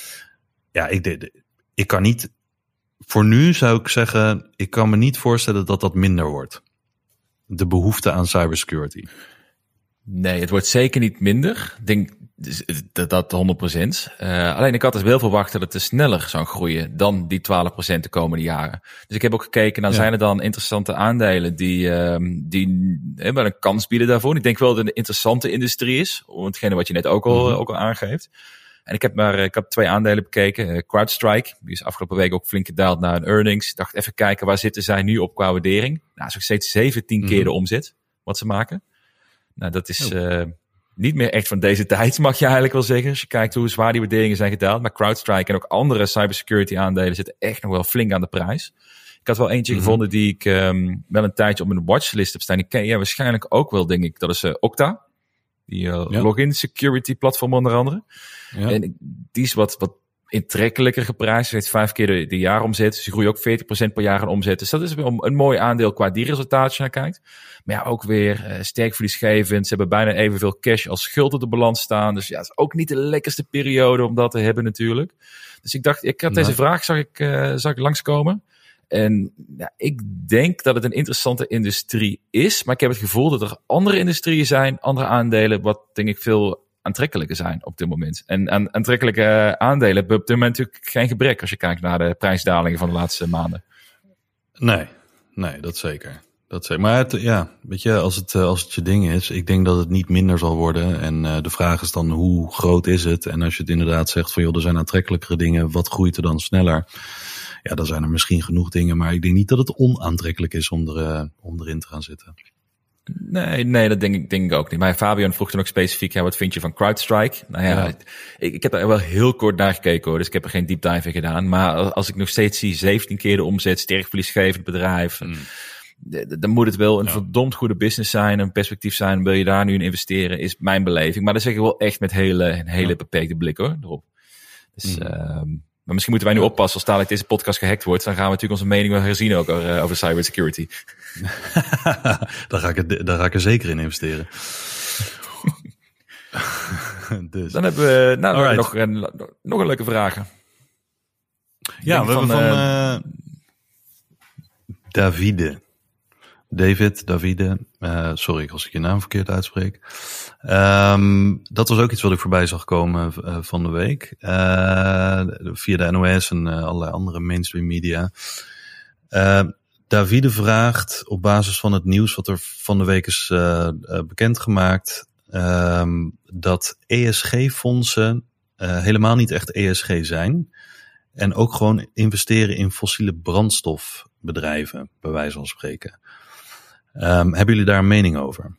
B: Ja, ik, ik kan niet... Voor nu zou ik zeggen, ik kan me niet voorstellen dat dat minder wordt. De behoefte aan cybersecurity.
A: Nee, het wordt zeker niet minder. Ik denk dat dat honderd procent. Uh, alleen ik had dus wel verwacht dat het te sneller zou groeien dan die twaalf procent de komende jaren. Dus ik heb ook gekeken, nou ja. Zijn er dan interessante aandelen die, um, die eh, wel een kans bieden daarvoor. Ik denk wel dat het een interessante industrie is, hetgene wat je net ook al, mm-hmm. ook al aangeeft. En ik heb maar, ik heb twee aandelen bekeken. Uh, CrowdStrike, die is afgelopen week ook flink gedaald naar een earnings. Ik dacht even kijken, waar zitten zij nu op qua waardering? Nou, is nog steeds zeventien mm-hmm. keer de omzet wat ze maken. Nou, dat is uh, niet meer echt van deze tijd, mag je eigenlijk wel zeggen. Als je kijkt hoe zwaar die waarderingen zijn gedaald. Maar CrowdStrike en ook andere cybersecurity aandelen zitten echt nog wel flink aan de prijs. Ik had wel eentje mm-hmm. gevonden die ik um, wel een tijdje op mijn watchlist heb staan. Die ken je waarschijnlijk ook wel, denk ik. Dat is uh, Okta. Die uh, ja. login security platform onder andere. Ja. En die is wat, wat intrekkelijker geprijsd. Ze heeft vijf keer de, de jaaromzet. Dus die groeit ook veertig procent per jaar aan omzet. Dus dat is wel een mooi aandeel qua die resultaten als je naar kijkt. Maar ja, ook weer uh, sterk verliesgevend. Ze hebben bijna evenveel cash als schuld op de balans staan. Dus ja, het is ook niet de lekkerste periode om dat te hebben natuurlijk. Dus ik dacht, ik had deze nee. vraag, zag ik, uh, zag ik langskomen. En ja, ik denk dat het een interessante industrie is. Maar ik heb het gevoel dat er andere industrieën zijn, andere aandelen, wat denk ik veel aantrekkelijker zijn op dit moment. En aan aantrekkelijke aandelen hebben op dit moment natuurlijk geen gebrek als je kijkt naar de prijsdalingen van de laatste maanden.
B: Nee, nee, dat zeker. Dat zeker. Maar het, ja, weet je, als het, als het je ding is, ik denk dat het niet minder zal worden. En uh, de vraag is dan, hoe groot is het? En als je het inderdaad zegt van, joh, er zijn aantrekkelijkere dingen, wat groeit er dan sneller? Ja, dan zijn er misschien genoeg dingen, maar ik denk niet dat het onaantrekkelijk is om, er, uh, om erin te gaan zitten.
A: Nee, nee, dat denk ik, denk ik ook niet. Maar Fabian vroeg toen ook specifiek, ja, wat vind je van CrowdStrike? Nou ja, ja. Ik, ik heb daar wel heel kort naar gekeken hoor, dus ik heb er geen deep dive in gedaan. Maar als ik nog steeds zie, zeventien keer de omzet, sterk verliesgevend bedrijf, mm. dan moet het wel een ja. verdomd goede business zijn, een perspectief zijn. Wil je daar nu in investeren, is mijn beleving. Maar dat zeg ik wel echt met hele, een hele ja. beperkte blik hoor, erop. Dus, mm. uh, maar misschien moeten wij nu oppassen als dadelijk deze podcast gehackt wordt. Dan gaan we natuurlijk onze mening wel herzien ook over, uh, over cybersecurity.
B: daar, ga ik er, daar ga ik er zeker in investeren. dus. Dan hebben we nou, nog, een, nog een leuke vraag. Ja, we van, hebben van uh, uh, Davide. David, Davide. Uh, sorry als ik je naam verkeerd uitspreek. Um, dat was ook iets wat ik voorbij zag komen uh, van de week. Uh, via de N O S en uh, allerlei andere mainstream media. Uh, Davide vraagt op basis van het nieuws wat er van de week is uh, uh, bekendgemaakt. Um, dat E S G-fondsen uh, helemaal niet echt E S G zijn. En ook gewoon investeren in fossiele brandstofbedrijven, bij wijze van spreken. Um, hebben jullie daar een mening over?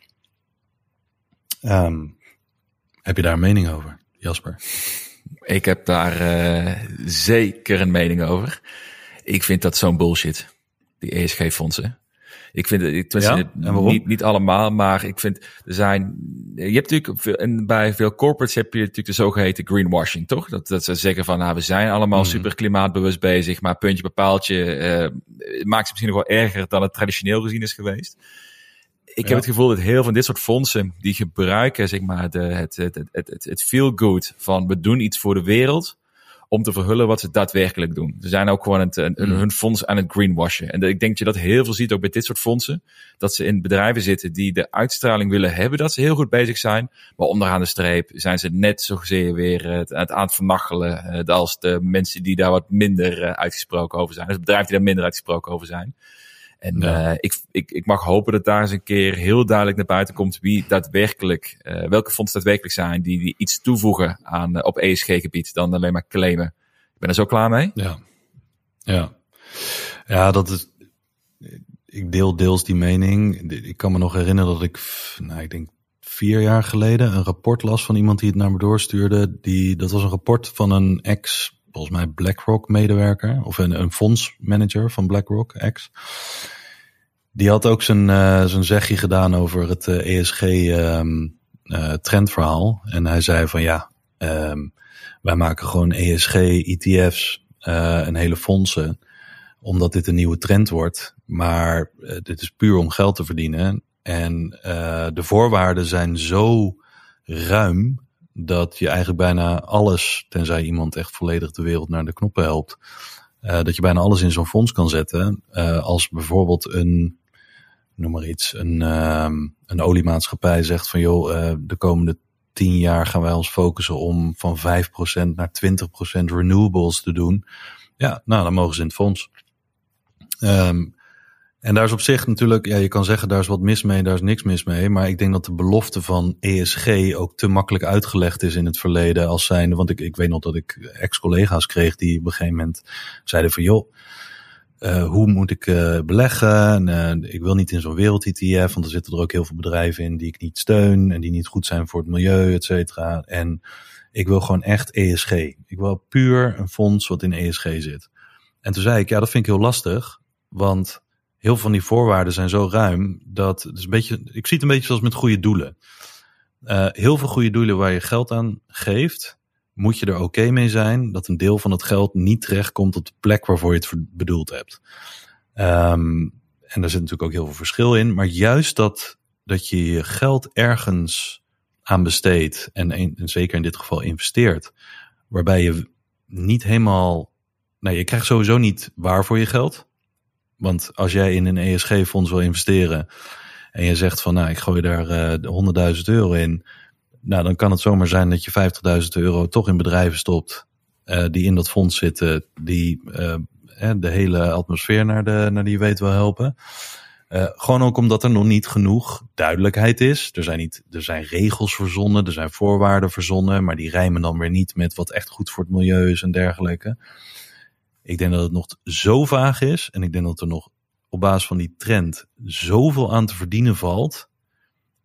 B: Um, heb je daar een mening over, Jasper?
A: Ik heb daar uh, zeker een mening over. Ik vind dat zo'n bullshit, die E S G-fondsen. Ik vind het, ik, ja? het niet, niet allemaal, maar ik vind er zijn. Je hebt natuurlijk veel, en bij veel corporates heb je natuurlijk de zogeheten greenwashing, toch? Dat, dat ze zeggen van, nou, we zijn allemaal mm. super klimaatbewust bezig, maar puntje bij paaltje uh, maakt ze misschien nog wel erger dan het traditioneel gezien is geweest. Ik ja. heb het gevoel dat heel veel van dit soort fondsen die gebruiken, zeg maar, de, het, het, het, het, het feel good van we doen iets voor de wereld, om te verhullen wat ze daadwerkelijk doen. Ze zijn ook gewoon het, een, mm. hun fonds aan het greenwashen. En ik denk dat je dat heel veel ziet ook bij dit soort fondsen. Dat ze in bedrijven zitten die de uitstraling willen hebben dat ze heel goed bezig zijn. Maar onderaan de streep zijn ze net zozeer weer het, het aan het vernachelen uh, als de mensen die daar wat minder uh, uitgesproken over zijn. Dus bedrijven die daar minder uitgesproken over zijn. En ja. uh, ik, ik, ik mag hopen dat daar eens een keer heel duidelijk naar buiten komt wie daadwerkelijk, uh, welke fondsen daadwerkelijk zijn die, die iets toevoegen aan uh, op E S G-gebied dan alleen maar claimen. Ik ben er zo klaar mee.
B: Ja, ja, ja, dat is. Ik deel deels die mening. Ik kan me nog herinneren dat ik, nou, ik denk vier jaar geleden een rapport las van iemand die het naar me doorstuurde. Die, dat was een rapport van een ex. Volgens mij BlackRock-medewerker of een, een fondsmanager van BlackRock, ex. Die had ook zijn, uh, zijn zegje gedaan over het uh, E S G-trendverhaal. Um, uh, en hij zei van ja, um, wij maken gewoon E S G-E T F's uh, en hele fondsen, omdat dit een nieuwe trend wordt. Maar uh, dit is puur om geld te verdienen. En uh, de voorwaarden zijn zo ruim dat je eigenlijk bijna alles, tenzij iemand echt volledig de wereld naar de knoppen helpt, uh, dat je bijna alles in zo'n fonds kan zetten. Uh, als bijvoorbeeld een, noem maar iets, een, uh, een oliemaatschappij zegt van joh, uh, de komende tien jaar gaan wij ons focussen om van vijf procent naar twintig procent renewables te doen. Ja, nou dan mogen ze in het fonds. Um, En daar is op zich natuurlijk, ja, je kan zeggen daar is wat mis mee, daar is niks mis mee. Maar ik denk dat de belofte van E S G ook te makkelijk uitgelegd is in het verleden als zijnde. Want ik, ik weet nog dat ik ex-collega's kreeg die op een gegeven moment zeiden van joh, uh, hoe moet ik uh, beleggen? En, uh, ik wil niet in zo'n wereld-E T F, want er zitten er ook heel veel bedrijven in die ik niet steun en die niet goed zijn voor het milieu, et cetera. En ik wil gewoon echt E S G. Ik wil puur een fonds wat in E S G zit. En toen zei ik, ja, dat vind ik heel lastig, want heel veel van die voorwaarden zijn zo ruim dat het is een beetje, ik zie het een beetje zoals met goede doelen. Uh, heel veel goede doelen waar je geld aan geeft, moet je er oké okay mee zijn dat een deel van het geld niet terechtkomt op de plek waarvoor je het bedoeld hebt. Um, en daar zit natuurlijk ook heel veel verschil in, maar juist dat, dat je je geld ergens aan besteedt en, en zeker in dit geval investeert, waarbij je niet helemaal, nou je krijgt sowieso niet waar voor je geld. Want als jij in een E S G-fonds wil investeren en je zegt van nou ik gooi daar uh, honderdduizend euro in, nou dan kan het zomaar zijn dat je vijftigduizend euro toch in bedrijven stopt uh, die in dat fonds zitten, die uh, de hele atmosfeer naar, de, naar die je weet wil helpen. Uh, gewoon ook omdat er nog niet genoeg duidelijkheid is. Er zijn, niet, er zijn regels verzonnen, er zijn voorwaarden verzonnen, maar die rijmen dan weer niet met wat echt goed voor het milieu is en dergelijke. Ik denk dat het nog zo vaag is en ik denk dat er nog op basis van die trend zoveel aan te verdienen valt,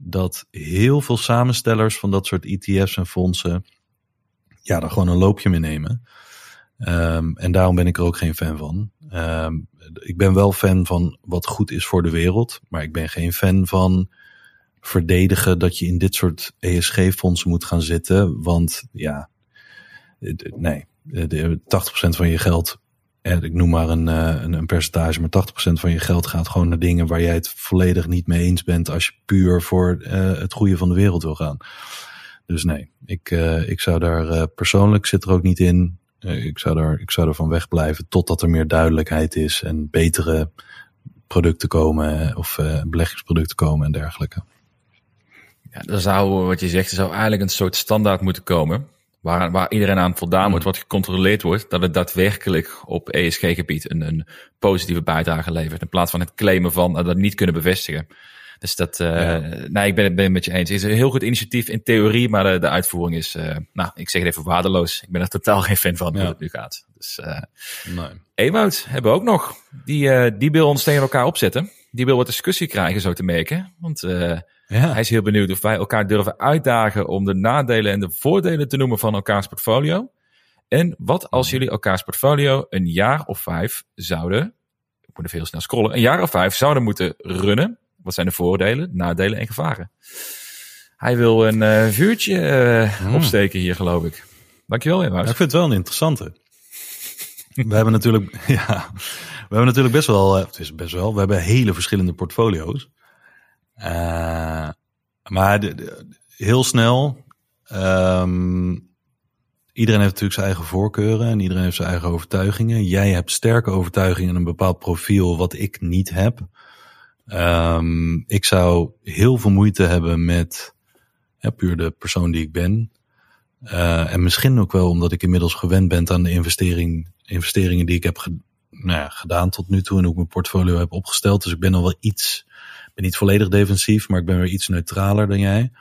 B: dat heel veel samenstellers van dat soort E T F's en fondsen ja, daar gewoon een loopje mee nemen. Um, en daarom ben ik er ook geen fan van. Um, ik ben wel fan van wat goed is voor de wereld, maar ik ben geen fan van verdedigen dat je in dit soort E S G-fondsen moet gaan zitten. Want ja, nee, tachtig procent van je geld, ik noem maar een, een, een percentage, maar tachtig procent van je geld gaat gewoon naar dingen waar jij het volledig niet mee eens bent als je puur voor uh, het goede van de wereld wil gaan. Dus nee, ik, uh, ik zou daar uh, persoonlijk, zit er ook niet in, uh, ik zou daar, ik zou er van wegblijven totdat er meer duidelijkheid is en betere producten komen of uh, beleggingsproducten komen en dergelijke.
A: Ja, er zou, wat je zegt, er zou eigenlijk een soort standaard moeten komen, waar, waar iedereen aan voldaan wordt, wat gecontroleerd wordt, dat het daadwerkelijk op E S G-gebied een, een positieve bijdrage levert, in plaats van het claimen van uh, dat niet kunnen bevestigen. Dus dat, uh, ja. nee, ik ben, ben het met je eens. Het is een heel goed initiatief in theorie, maar de, de uitvoering is, uh, nou, ik zeg het even waardeloos. Ik ben er totaal geen fan van ja. hoe het nu gaat. Dus, uh, nee. Ewout hebben we ook nog. Die, uh, die wil ons tegen elkaar opzetten. Die wil wat discussie krijgen, zo te merken. Want uh, ja. hij is heel benieuwd of wij elkaar durven uitdagen om de nadelen en de voordelen te noemen van elkaars portfolio. En wat als jullie elkaars portfolio een jaar of vijf zouden, ik moet even heel snel scrollen, een jaar of vijf zouden moeten runnen. Wat zijn de voordelen, nadelen en gevaren? Hij wil een uh, vuurtje uh, hmm. opsteken hier, geloof ik. Dankjewel, Ewout.
B: Ja, ik vind het wel een interessante. We hebben natuurlijk, ja, we hebben natuurlijk best wel, het is best wel, we hebben hele verschillende portfolio's. Uh, maar de, de, heel snel, um, iedereen heeft natuurlijk zijn eigen voorkeuren en iedereen heeft zijn eigen overtuigingen. Jij hebt sterke overtuigingen en een bepaald profiel wat ik niet heb. Um, ik zou heel veel moeite hebben met ja, puur de persoon die ik ben. Uh, en misschien ook wel omdat ik inmiddels gewend ben aan de investering, investeringen die ik heb ge, nou ja, gedaan tot nu toe en hoe ik mijn portfolio heb opgesteld. Dus ik ben al wel iets, ben niet volledig defensief, maar ik ben weer iets neutraler dan jij.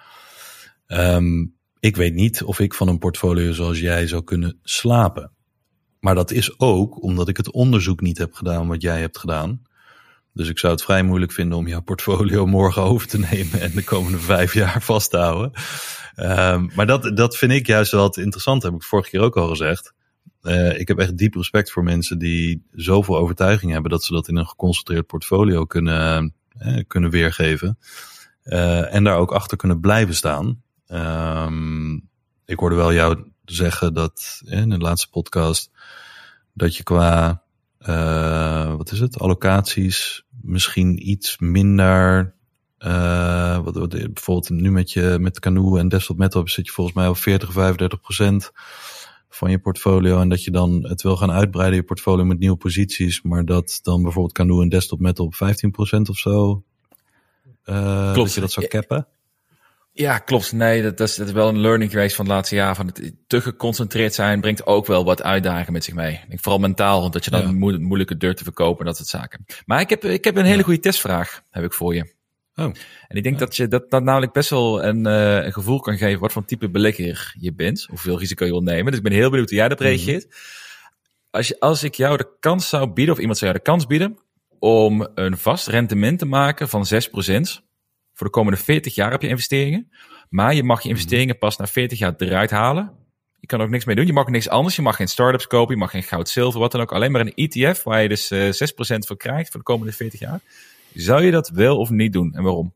B: Um, ik weet niet of ik van een portfolio zoals jij zou kunnen slapen. Maar dat is ook omdat ik het onderzoek niet heb gedaan wat jij hebt gedaan. Dus ik zou het vrij moeilijk vinden om jouw portfolio morgen over te nemen en de komende vijf jaar vast te houden. Um, maar dat, dat vind ik juist wel het interessant, heb ik vorige keer ook al gezegd. Uh, ik heb echt diep respect voor mensen die zoveel overtuiging hebben dat ze dat in een geconcentreerd portfolio kunnen, uh, kunnen weergeven. Uh, en daar ook achter kunnen blijven staan. Um, ik hoorde wel jou zeggen dat in de laatste podcast dat je qua Uh, wat is het? Allocaties misschien iets minder. Uh, wat, wat, bijvoorbeeld nu met je met Canoe en Desktop Metal zit je volgens mij op veertig, vijfendertig procent van je portfolio. En dat je dan het wil gaan uitbreiden, je portfolio met nieuwe posities. Maar dat dan bijvoorbeeld Canoe en Desktop Metal op vijftien procent of zo. Uh, Klopt. Dat je dat zou cappen.
A: Ja, klopt. Nee, dat, dat, is, dat is wel een learning geweest van het laatste jaar. Van het te geconcentreerd zijn brengt ook wel wat uitdagingen met zich mee. Ik denk vooral mentaal, want dat je dan ja. mo- moeilijke durft te verkopen, dat soort zaken. Maar ik heb, ik heb een hele ja. goede testvraag, heb ik voor je. Oh. En ik denk ja. dat je dat, dat namelijk best wel een, uh, een gevoel kan geven wat voor type belegger je bent. Hoeveel risico je wil nemen. Dus ik ben heel benieuwd hoe jij dat reageert. Mm. Als, je, als ik jou de kans zou bieden, of iemand zou jou de kans bieden, om een vast rendement te maken van zes procent... voor de komende veertig jaar heb je investeringen. Maar je mag je investeringen pas na veertig jaar eruit halen. Je kan er ook niks mee doen. Je mag niks anders. Je mag geen start-ups kopen. Je mag geen goud, zilver, wat dan ook. Alleen maar een E T F waar je dus uh, zes procent voor krijgt voor de komende veertig jaar. Zou je dat wel of niet doen? En waarom?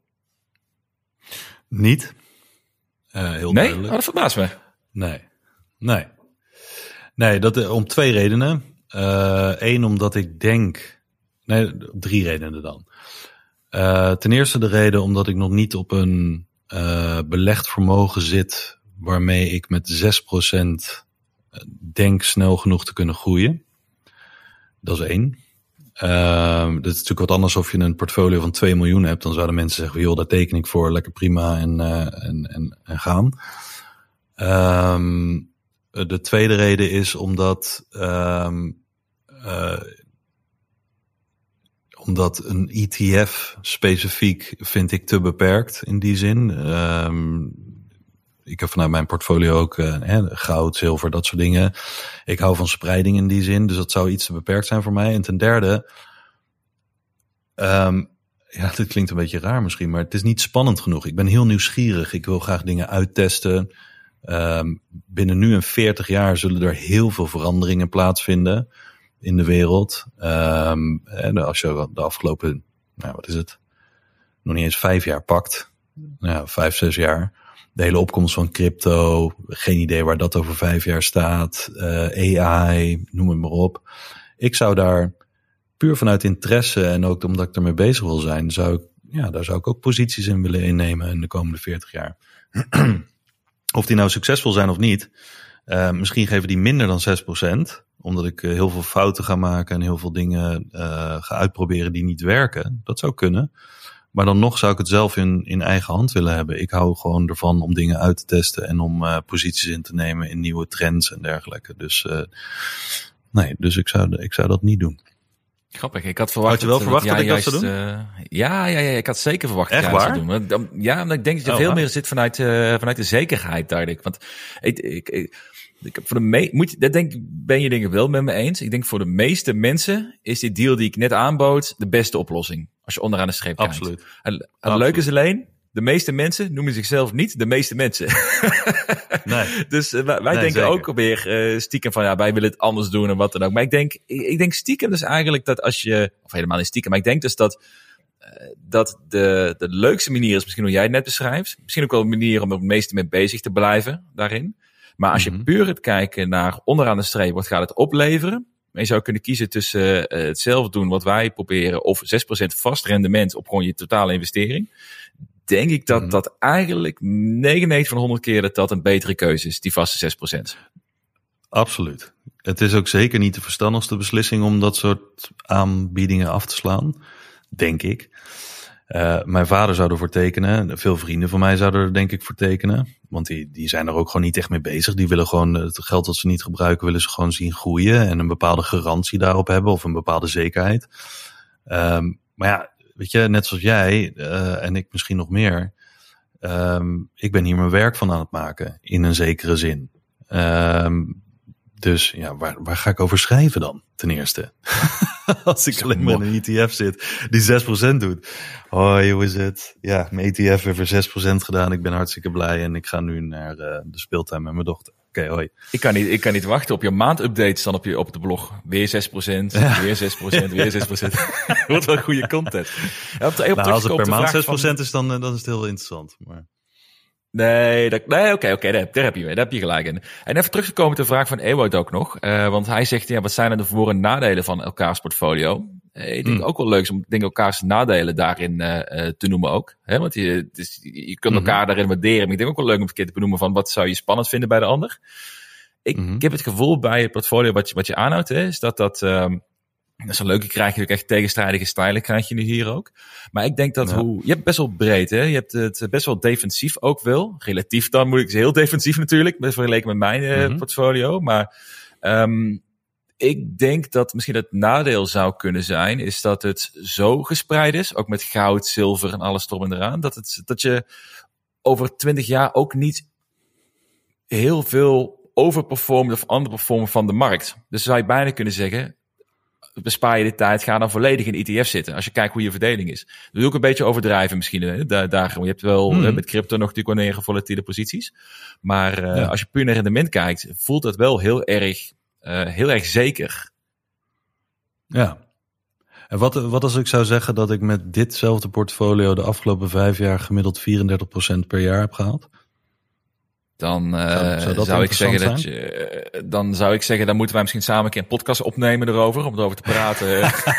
B: Niet. Uh, heel
A: nee?
B: duidelijk.
A: Oh, dat verbaast me.
B: Nee. Nee. Nee, dat uh, om twee redenen. Eén, uh, omdat ik denk... Nee, drie redenen dan. Uh, ten eerste de reden omdat ik nog niet op een uh, belegd vermogen zit waarmee ik met zes procent denk snel genoeg te kunnen groeien. Dat is één. Uh, dat is natuurlijk wat anders of je een portfolio van twee miljoen hebt. Dan zouden mensen zeggen, joh, daar teken ik voor, lekker prima en, uh, en, en, en gaan. Um, de tweede reden is omdat... Um, uh, Omdat een E T F specifiek vind ik te beperkt in die zin. Um, ik heb vanuit mijn portfolio ook uh, goud, zilver, dat soort dingen. Ik hou van spreiding in die zin, dus dat zou iets te beperkt zijn voor mij. En ten derde, um, ja, dit klinkt een beetje raar misschien, maar het is niet spannend genoeg. Ik ben heel nieuwsgierig. Ik wil graag dingen uittesten. Um, binnen nu en veertig jaar zullen er heel veel veranderingen plaatsvinden in de wereld. Um, en als je de afgelopen, nou wat is het, nog niet eens vijf jaar pakt. Nou, vijf, zes jaar. De hele opkomst van crypto. Geen idee waar dat over vijf jaar staat. Uh, A I, noem het maar op. Ik zou daar puur vanuit interesse en ook omdat ik ermee bezig wil zijn, zou ik, ja, daar zou ik ook posities in willen innemen in de komende veertig jaar. Of die nou succesvol zijn of niet. Uh, misschien geven die minder dan zes procent. Omdat ik uh, heel veel fouten ga maken en heel veel dingen uh, ga uitproberen die niet werken. Dat zou kunnen. Maar dan nog zou ik het zelf in, in eigen hand willen hebben. Ik hou gewoon ervan om dingen uit te testen en om uh, posities in te nemen in nieuwe trends en dergelijke. Dus, uh, nee, dus ik zou, ik zou dat niet doen.
A: Grappig, ik had verwacht.
B: Had je wel
A: dat,
B: verwacht dat, dat ik
A: juist,
B: dat zou doen?
A: Uh, ja, ja, ja, ik had zeker verwacht
B: Echt
A: dat jij
B: waar?
A: dat zou doen. Ja, omdat ik denk dat je
B: oh,
A: veel
B: waar?
A: meer zit vanuit, uh, vanuit de zekerheid, dacht ik. Want ik, ik, ik, ik voor de me- moet, dat denk, ben je denk ik wel met me eens. Ik denk voor de meeste mensen is die deal die ik net aanbood de beste oplossing. Als je onderaan de streep kijkt.
B: Absoluut.
A: En het leuke is alleen, de meeste mensen noemen zichzelf niet de meeste mensen.
B: Nee.
A: Dus uh, wij, wij
B: nee,
A: denken
B: zeker.
A: ook weer uh, stiekem van ja, wij willen het anders doen en wat dan ook. Maar ik denk, ik, ik denk stiekem dus eigenlijk dat als je, of helemaal niet stiekem, maar ik denk dus dat, uh, dat de, de leukste manier is misschien hoe jij het net beschrijft. Misschien ook wel een manier om er het meeste mee bezig te blijven daarin. Maar als
B: Mm-hmm.
A: je puur het kijken naar onderaan de streep, wat gaat het opleveren? En je zou kunnen kiezen tussen uh, hetzelfde doen wat wij proberen of zes procent vast rendement op gewoon je totale investering. Denk ik dat
B: Mm-hmm.
A: dat eigenlijk negenennegentig van honderd keer dat dat een betere keuze is, die vaste zes procent.
B: Absoluut. Het is ook zeker niet de verstandigste beslissing om dat soort aanbiedingen af te slaan, denk ik. Uh, mijn vader zou ervoor tekenen. Veel vrienden van mij zouden er denk ik voor tekenen. Want die, die zijn er ook gewoon niet echt mee bezig. Die willen gewoon het geld dat ze niet gebruiken, willen ze gewoon zien groeien. En een bepaalde garantie daarop hebben of een bepaalde zekerheid. Um, maar ja, weet je, net zoals jij uh, en ik misschien nog meer. Um, ik ben hier mijn werk van aan het maken. In een zekere zin. Um, dus ja, waar, waar ga ik over schrijven dan? Ten eerste. Als ik alleen maar in een E T F zit die zes procent doet. Hoi, hoe is het? Ja, mijn E T F heeft weer zes procent gedaan. Ik ben hartstikke blij en ik ga nu naar uh, de speeltuin met mijn dochter. Oké, okay, hoi.
A: Ik kan, niet, ik kan niet wachten op je maandupdates dan op, je, op de blog. Weer zes procent, ja. weer zes procent, weer zes procent. Wordt wel goede content. Ja, op, op
B: nou, als het per maand zes procent
A: van...
B: is, dan, dan is het heel interessant. Maar...
A: Nee, dat, nee, oké, okay, okay, daar, daar heb je mee, daar heb je gelijk in. En even terug te komen op de vraag van Ewout ook nog. Uh, want hij zegt, ja, wat zijn er de voor- en nadelen van elkaars portfolio? Uh, ik denk mm. ook wel leuk is om denk, elkaars nadelen daarin uh, uh, te noemen ook. Hè? Want je, dus, je kunt elkaar mm-hmm. daarin waarderen. Maar ik denk ook wel leuk om een keer te benoemen van wat zou je spannend vinden bij de ander. Ik, mm-hmm. ik heb het gevoel bij het portfolio wat je, wat je aanhoudt, hè, is dat dat... Um, dat is een leuke, krijg je ook echt tegenstrijdige stijlen, krijg je nu hier ook. Maar ik denk dat ja. hoe, je hebt best wel breed, hè. Je hebt het best wel defensief ook wel. Relatief dan moet ik zeggen, heel defensief natuurlijk, vergeleken met mijn uh, mm-hmm. portfolio. Maar um, ik denk dat misschien het nadeel zou kunnen zijn, is dat het zo gespreid is, ook met goud, zilver en alles erop en eraan, dat, het, dat je over twintig jaar ook niet heel veel overperformt of underperformt van de markt. Dus zou je bijna kunnen zeggen, bespaar je de tijd, ga dan volledig in E T F zitten. Als je kijkt hoe je verdeling is. Dat doe ik een beetje overdrijven misschien. Hè? Daar, daar, je hebt wel hmm. uh, met crypto nog natuurlijk wanneer volatiele posities. Maar uh, ja. als je puur naar rendement kijkt, voelt dat wel heel erg, uh, heel erg zeker.
B: Ja. En wat, wat als ik zou zeggen dat ik met ditzelfde portfolio de afgelopen vijf jaar gemiddeld vierendertig procent per jaar heb gehaald?
A: Dan uh, zou, zou, zou ik zeggen zijn? dat je, uh, dan zou ik zeggen, dan moeten wij misschien samen een keer een podcast opnemen erover, om erover te praten.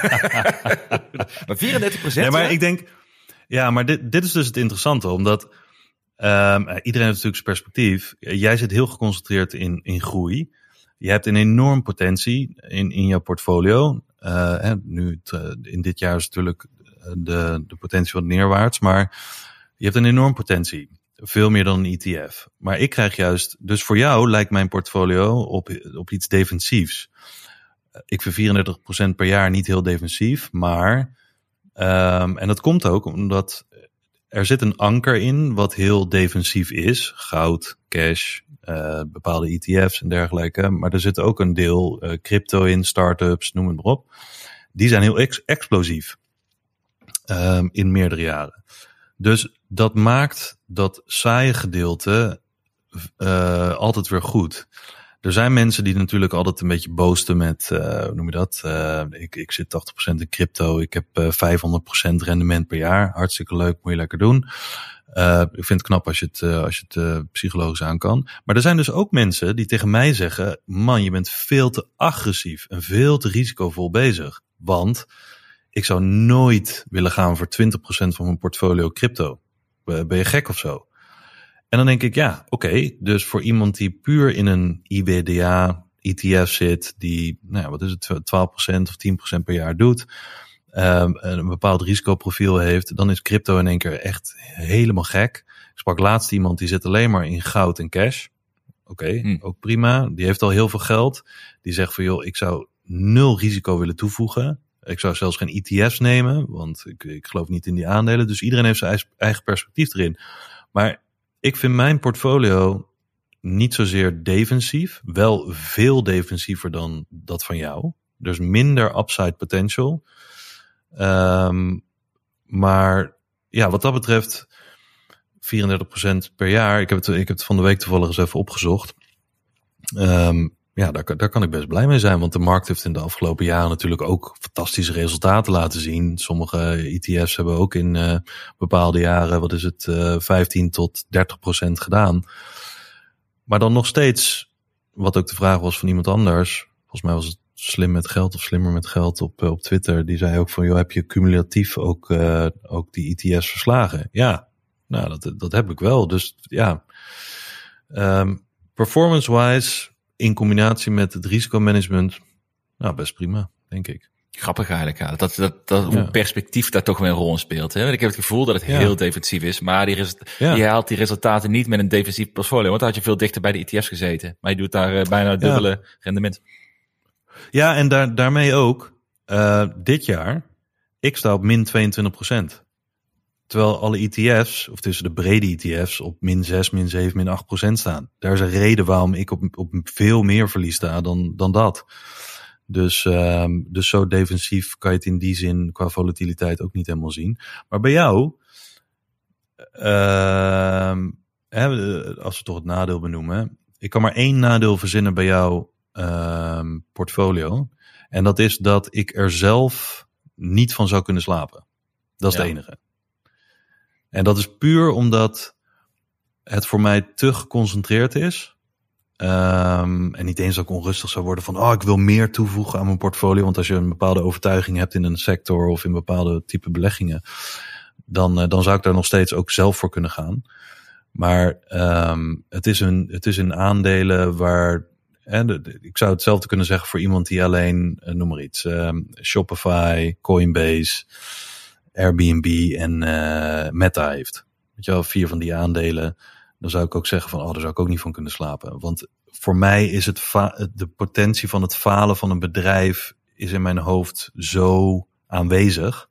A: Maar vierendertig procent?
B: Nee, maar ik denk, ja, maar dit, dit is dus het interessante, omdat um, iedereen heeft natuurlijk zijn perspectief. Jij zit heel geconcentreerd in, in groei. Je hebt een enorm potentie in, in jouw portfolio. Uh, hè, nu het, uh, in dit jaar is natuurlijk de, de potentie wat neerwaarts, maar je hebt een enorm potentie. Veel meer dan een E T F. Maar ik krijg juist, dus voor jou lijkt mijn portfolio op, op iets defensiefs. Ik vind vierendertig procent per jaar niet heel defensief, maar, um, en dat komt ook omdat er zit een anker in wat heel defensief is. Goud, cash, uh, bepaalde E T F's en dergelijke. Maar er zit ook een deel uh, crypto in, startups, noem het maar op. Die zijn heel ex- explosief. Um, in meerdere jaren. Dus dat maakt dat saaie gedeelte uh, altijd weer goed. Er zijn mensen die natuurlijk altijd een beetje boosten met, uh, hoe noem je dat? Uh, ik, ik zit tachtig procent in crypto, ik heb uh, vijfhonderd procent rendement per jaar. Hartstikke leuk, moet je lekker doen. Uh, ik vind het knap als je het, uh, als je het uh, psychologisch aan kan. Maar er zijn dus ook mensen die tegen mij zeggen, man, je bent veel te agressief en veel te risicovol bezig. Want ik zou nooit willen gaan voor twintig procent van mijn portfolio crypto. Ben je gek of zo? En dan denk ik, ja, oké. Okay, dus voor iemand die puur in een I B D A, E T F zit, die, nou ja, wat is het, twaalf procent of tien procent per jaar doet, um, een bepaald risicoprofiel heeft, dan is crypto in één keer echt helemaal gek. Ik sprak laatst iemand die zit alleen maar in goud en cash. Oké, okay, hm. ook prima. Die heeft al heel veel geld. Die zegt van, joh, ik zou nul risico willen toevoegen. Ik zou zelfs geen E T F's nemen, want ik, ik geloof niet in die aandelen. Dus iedereen heeft zijn eigen perspectief erin. Maar ik vind mijn portfolio niet zozeer defensief. Wel veel defensiever dan dat van jou. Dus minder upside potential. Um, maar ja, wat dat betreft vierendertig procent per jaar. Ik heb het, ik heb het van de week toevallig eens even opgezocht. Um, Ja, daar, daar kan ik best blij mee zijn, want de markt heeft in de afgelopen jaren natuurlijk ook fantastische resultaten laten zien. Sommige E T F's hebben ook in uh, bepaalde jaren, wat is het, uh, vijftien tot dertig procent gedaan. Maar dan nog steeds, wat ook de vraag was van iemand anders, volgens mij was het Slim met Geld of Slimmer met Geld op, uh, op Twitter, die zei ook van, joh, heb je cumulatief ook, uh, ook die E T F's verslagen? Ja, nou, dat, dat heb ik wel. Dus ja, um, performance-wise, in combinatie met het risicomanagement, nou best prima, denk ik.
A: Grappig eigenlijk, ja. Dat, dat, dat
B: ja.
A: hoe perspectief daar toch weer een rol in speelt. Hè? Ik heb het gevoel dat het
B: ja.
A: heel defensief is, maar die res-
B: ja.
A: je haalt die resultaten niet met een defensief portfolio, want dan had je veel dichter bij de E T F's gezeten. Maar je doet daar uh, bijna het dubbele ja. rendement.
B: Ja, en daar, daarmee ook, uh, dit jaar, ik sta op min tweeëntwintig procent. Terwijl alle E T F's, of tussen de brede E T F's, op min zes, min zeven, min acht procent staan. Daar is een reden waarom ik op, op veel meer verlies sta dan, dan dat. Dus, um, dus zo defensief kan je het in die zin qua volatiliteit ook niet helemaal zien. Maar bij jou, uh, hè, als we toch het nadeel benoemen, ik kan maar één nadeel verzinnen bij jouw uh, portfolio. En dat is dat ik er zelf niet van zou kunnen slapen. Dat is ja. het enige. En dat is puur omdat het voor mij te geconcentreerd is. Um, en niet eens dat ik onrustig zou worden van, oh, ik wil meer toevoegen aan mijn portfolio. Want als je een bepaalde overtuiging hebt in een sector of in bepaalde type beleggingen, dan, uh, dan zou ik daar nog steeds ook zelf voor kunnen gaan. Maar um, het is een, het is een aandelen waar, hè, de, de, ik zou hetzelfde kunnen zeggen voor iemand die alleen, uh, noem maar iets, um, Shopify, Coinbase, Airbnb en uh, Meta heeft. Weet je wel, vier van die aandelen. Dan zou ik ook zeggen van, oh, daar zou ik ook niet van kunnen slapen. Want voor mij is het fa- de potentie van het falen van een bedrijf is in mijn hoofd zo aanwezig.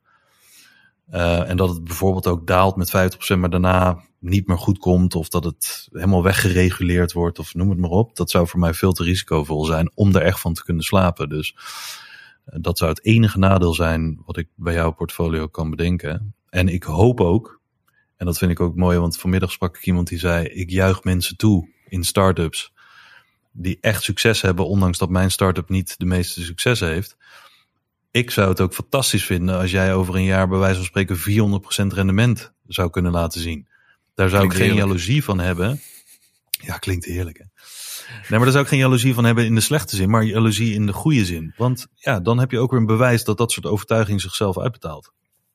B: Uh, en dat het bijvoorbeeld ook daalt met vijftig procent, maar daarna niet meer goed komt, of dat het helemaal weggereguleerd wordt, of noem het maar op. Dat zou voor mij veel te risicovol zijn om er echt van te kunnen slapen. Dus uh, dat zou het enige nadeel zijn wat ik bij jouw portfolio kan bedenken. En ik hoop ook, en dat vind ik ook mooi, want vanmiddag sprak ik iemand die zei, ik juich mensen toe in start-ups die echt succes hebben, ondanks dat mijn start-up niet de meeste succes heeft. Ik zou het ook fantastisch vinden als jij over een jaar bij wijze van spreken vierhonderd procent rendement zou kunnen laten zien. Daar zou klinkt ik geen heerlijk. jaloezie van hebben. Ja, klinkt heerlijk, hè? Nee, maar daar zou ik geen jaloezie van hebben in de slechte zin, maar jaloezie in de goede zin. Want ja, dan heb je ook weer een bewijs dat dat soort overtuiging zichzelf uitbetaalt.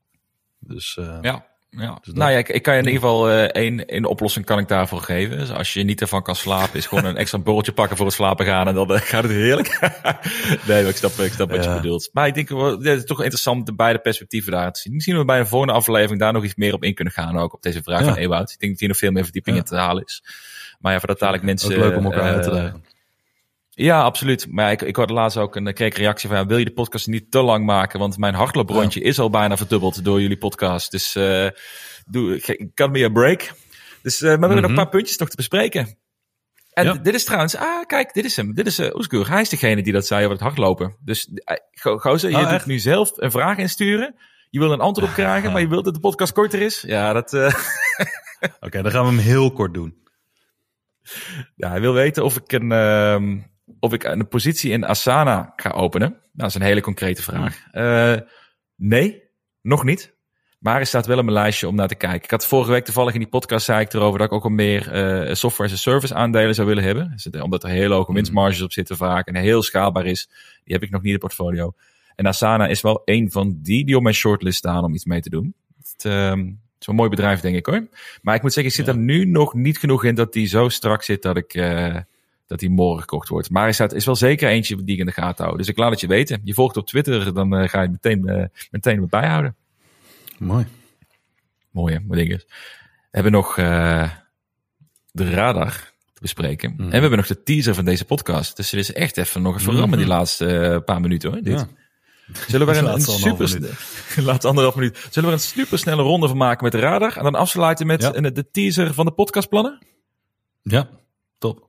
B: Dus uh,
A: ja. Ja. Dus nou ja, ik, ik kan je in ieder geval uh, één, één oplossing kan ik daarvoor geven. Dus als je niet ervan kan slapen, is gewoon een extra borreltje pakken voor het slapen gaan en dan uh, gaat het heerlijk. Nee, maar ik snap, ik snap wat ja. je bedoelt. Maar ik denk, uh, het is toch interessant de beide perspectieven daar te zien. Misschien dat we bij een volgende aflevering daar nog iets meer op in kunnen gaan, ook op deze vraag ja. van Ewout. Ik denk dat hier nog veel meer verdieping ja. in te halen is. Maar ja, voor dat dadelijk mensen...
B: Ook leuk om elkaar uh, uit te leggen.
A: Ja, absoluut. Maar ik, ik hoorde laatst ook een, kreeg een reactie van, ja, wil je de podcast niet te lang maken? Want mijn hardlooprondje ja. is al bijna verdubbeld door jullie podcast. Dus uh, doe, cut me a break. Dus uh, maar we hebben mm-hmm. nog een paar puntjes nog te bespreken. En ja. dit is trouwens, ah kijk, dit is hem. Dit is uh, Oesgur. Hij is degene die dat zei over het hardlopen. Dus uh, gozer, je oh, doet nu zelf een vraag insturen. Je wil een antwoord op krijgen, maar je wilt dat de podcast korter is. Ja, dat... Uh...
B: Oké, okay, dan gaan we hem heel kort doen.
A: Ja, hij wil weten of ik een, uh, of ik een positie in Asana ga openen. Nou, dat is een hele concrete vraag. Uh, nee, nog niet. Maar er staat wel op mijn lijstje om naar te kijken. Ik had vorige week toevallig in die podcast zei ik erover dat ik ook al meer uh, software as a service aandelen zou willen hebben. Dus, omdat er heel hoge winstmarges op zitten vaak en heel schaalbaar is. Die heb ik nog niet in het portfolio. En Asana is wel een van die die op mijn shortlist staan om iets mee te doen. Het um, is een mooi bedrijf, denk ik hoor. Maar ik moet zeggen, ik zit ja. er nu nog niet genoeg in dat die zo strak zit dat ik uh, dat die morgen gekocht wordt. Maar er is wel zeker eentje die ik in de gaten hou. Dus ik laat het je weten. Je volgt op Twitter, dan uh, ga je meteen, uh, meteen wat bijhouden.
B: Mooi.
A: Mooi hè, wat ding is. We hebben nog uh, de radar te bespreken. Mm. En we hebben nog de teaser van deze podcast. Dus het is echt even nog even rammen die laatste uh, paar minuten hoor. Dit. Ja. Zullen we er een, een super... Laat anderhalf minuut. Zullen we er een supersnelle ronde van maken met de radar? En dan afsluiten met ja. een, de teaser van de podcastplannen?
B: Ja, top.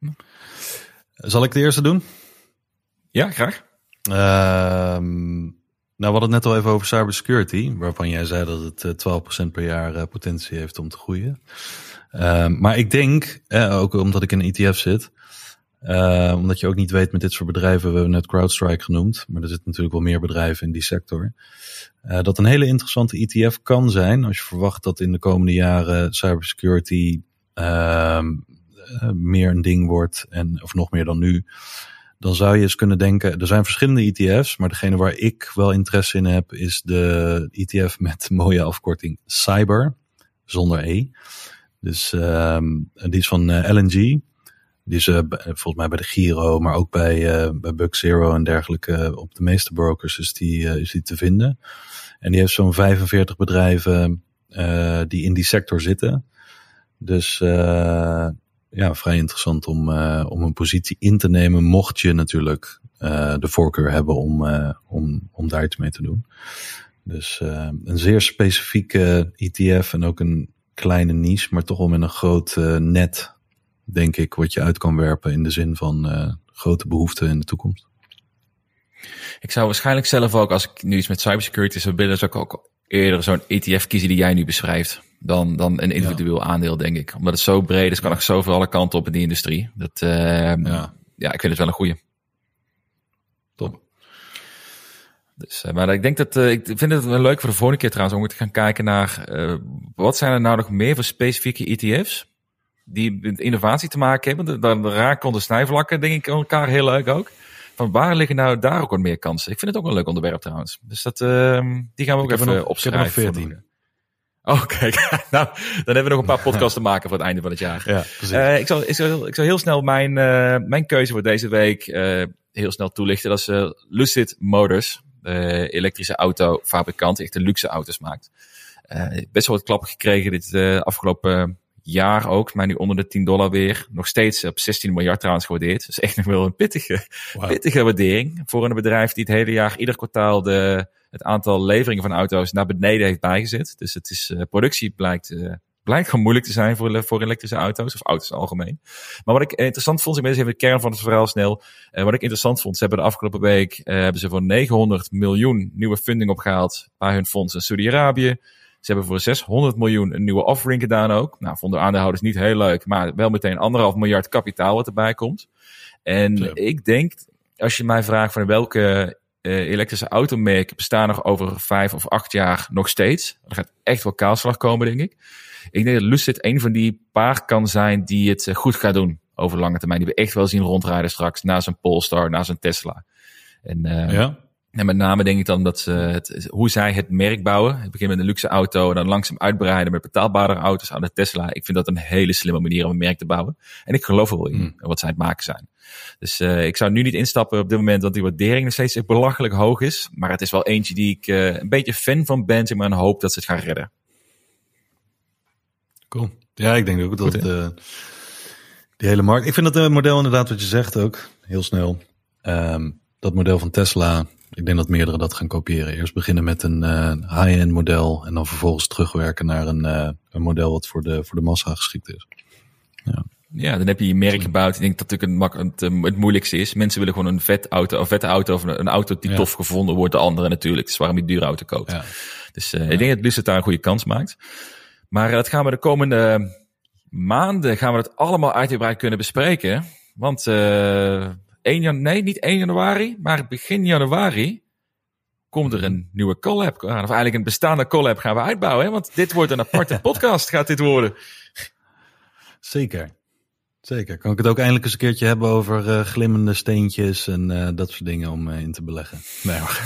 B: Zal ik de eerste doen?
A: Ja, graag.
B: Uh, nou, we hadden het net al even over cybersecurity, waarvan jij zei dat het uh, twaalf procent per jaar uh, potentie heeft om te groeien. Uh, maar ik denk, eh, ook omdat ik in een E T F zit, uh, omdat je ook niet weet met dit soort bedrijven, we hebben net CrowdStrike genoemd, maar er zitten natuurlijk wel meer bedrijven in die sector, uh, dat een hele interessante E T F kan zijn als je verwacht dat in de komende jaren cybersecurity uh, uh, meer een ding wordt, en, of nog meer dan nu. Dan zou je eens kunnen denken, er zijn verschillende E T F's, maar degene waar ik wel interesse in heb is de E T F met mooie afkorting Cyber, zonder E. Dus um, die is van uh, L N G. Die is uh, volgens mij bij de Giro, maar ook bij, uh, bij Bug Zero en dergelijke. Uh, op de meeste brokers is die, uh, is die te vinden. En die heeft zo'n vijfenveertig bedrijven uh, die in die sector zitten. Dus... Uh, Ja, vrij interessant om, uh, om een positie in te nemen, mocht je natuurlijk uh, de voorkeur hebben om, uh, om, om daar iets mee te doen. Dus uh, een zeer specifieke E T F en ook een kleine niche, maar toch wel met een groot uh, net, denk ik, wat je uit kan werpen in de zin van uh, grote behoeften in de toekomst.
A: Ik zou waarschijnlijk zelf ook, als ik nu iets met cybersecurity zou willen, zou ik ook eerder zo'n E T F kiezen die jij nu beschrijft. Dan, dan een individueel ja. aandeel, denk ik. Omdat het zo breed is, kan ik zoveel alle kanten op in die industrie. Dat, uh, ja. ja, ik vind het wel een goeie.
B: Top.
A: Dus, uh, maar ik denk dat, uh, ik vind het wel leuk voor de volgende keer trouwens, om te gaan kijken naar, uh, wat zijn er nou nog meer voor specifieke E T F's, die met innovatie te maken hebben. Dan raken de snijvlakken, denk ik, elkaar heel leuk ook. Van waar liggen nou daar ook wat meer kansen? Ik vind het ook een leuk onderwerp trouwens. Dus dat, uh, die gaan we ook ik even nog, opschrijven.
B: Ik heb er nog veertien.
A: Oh, kijk. Nou, dan hebben we nog een paar podcasts te maken voor het einde van het jaar.
B: Ja, precies.
A: Uh, ik, zal, ik, zal, ik zal heel snel mijn, uh, mijn keuze voor deze week uh, heel snel toelichten. Dat is uh, Lucid Motors, de elektrische autofabrikant die echt de luxe auto's maakt. Uh, best wel wat klappen gekregen dit uh, afgelopen jaar ook. Maar nu onder de tien dollar weer. Nog steeds op zestien miljard trouwens gewaardeerd. Dus echt nog wel een pittige, wow. pittige waardering voor een bedrijf die het hele jaar, ieder kwartaal de... het aantal leveringen van auto's naar beneden heeft bijgezet. Dus het is, uh, productie blijkt, uh, blijkt gewoon moeilijk te zijn voor, voor elektrische auto's, of auto's algemeen. Maar wat ik interessant vond, ik ben eens even de kern van het verhaal snel. Uh, wat ik interessant vond, ze hebben de afgelopen week, uh, hebben ze voor negenhonderd miljoen nieuwe funding opgehaald bij hun fonds in Saudi-Arabië. Ze hebben voor zeshonderd miljoen een nieuwe offering gedaan ook. Nou, vonden aandeelhouders niet heel leuk, maar wel meteen anderhalf miljard kapitaal wat erbij komt. En ja. ik denk, als je mij vraagt van welke Uh, elektrische automerken bestaan nog over vijf of acht jaar nog steeds. Er gaat echt wel kaalslag komen, denk ik. Ik denk dat Lucid een van die paar kan zijn die het uh, goed gaat doen over lange termijn. Die we echt wel zien rondrijden straks, na zijn Polestar, na zijn Tesla. En, uh, ja. en met name denk ik dan dat ze het, hoe zij het merk bouwen. Het begint met een luxe auto en dan langzaam uitbreiden met betaalbare auto's aan de Tesla. Ik vind dat een hele slimme manier om een merk te bouwen. En ik geloof er wel in mm. wat zij het maken zijn. Dus uh, ik zou nu niet instappen op dit moment dat die waardering nog steeds belachelijk hoog is. Maar het is wel eentje die ik uh, een beetje fan van ben, maar en hoop dat ze het gaan redden.
B: Cool. Ja, ik denk ook dat Goed, uh, die hele markt... Ik vind dat uh, model inderdaad wat je zegt ook, heel snel. Um, dat model van Tesla, ik denk dat meerdere dat gaan kopiëren. Eerst beginnen met een uh, high-end model en dan vervolgens terugwerken naar een, uh, een model wat voor de, voor de massa geschikt is. Ja.
A: Ja, dan heb je je merk gebouwd. Ik denk dat het natuurlijk een, het, het moeilijkste is. Mensen willen gewoon een vet auto, een vette auto of een, een auto die ja. tof gevonden wordt. De andere natuurlijk. Het is waarom je dure auto koopt. Ja. Dus uh, ja. ik denk dat Lucid daar een goede kans maakt. Maar uh, dat gaan we de komende maanden gaan we dat allemaal uitgebreid kunnen bespreken. Want uh, één jan- nee, niet één januari, maar begin januari komt er een nieuwe collab. Of eigenlijk een bestaande collab gaan we uitbouwen. Hè? Want dit wordt een aparte podcast, gaat dit worden.
B: Zeker. Zeker. Kan ik het ook eindelijk eens een keertje hebben over uh, glimmende steentjes en uh, dat soort dingen om uh, in te beleggen. Nee hoor.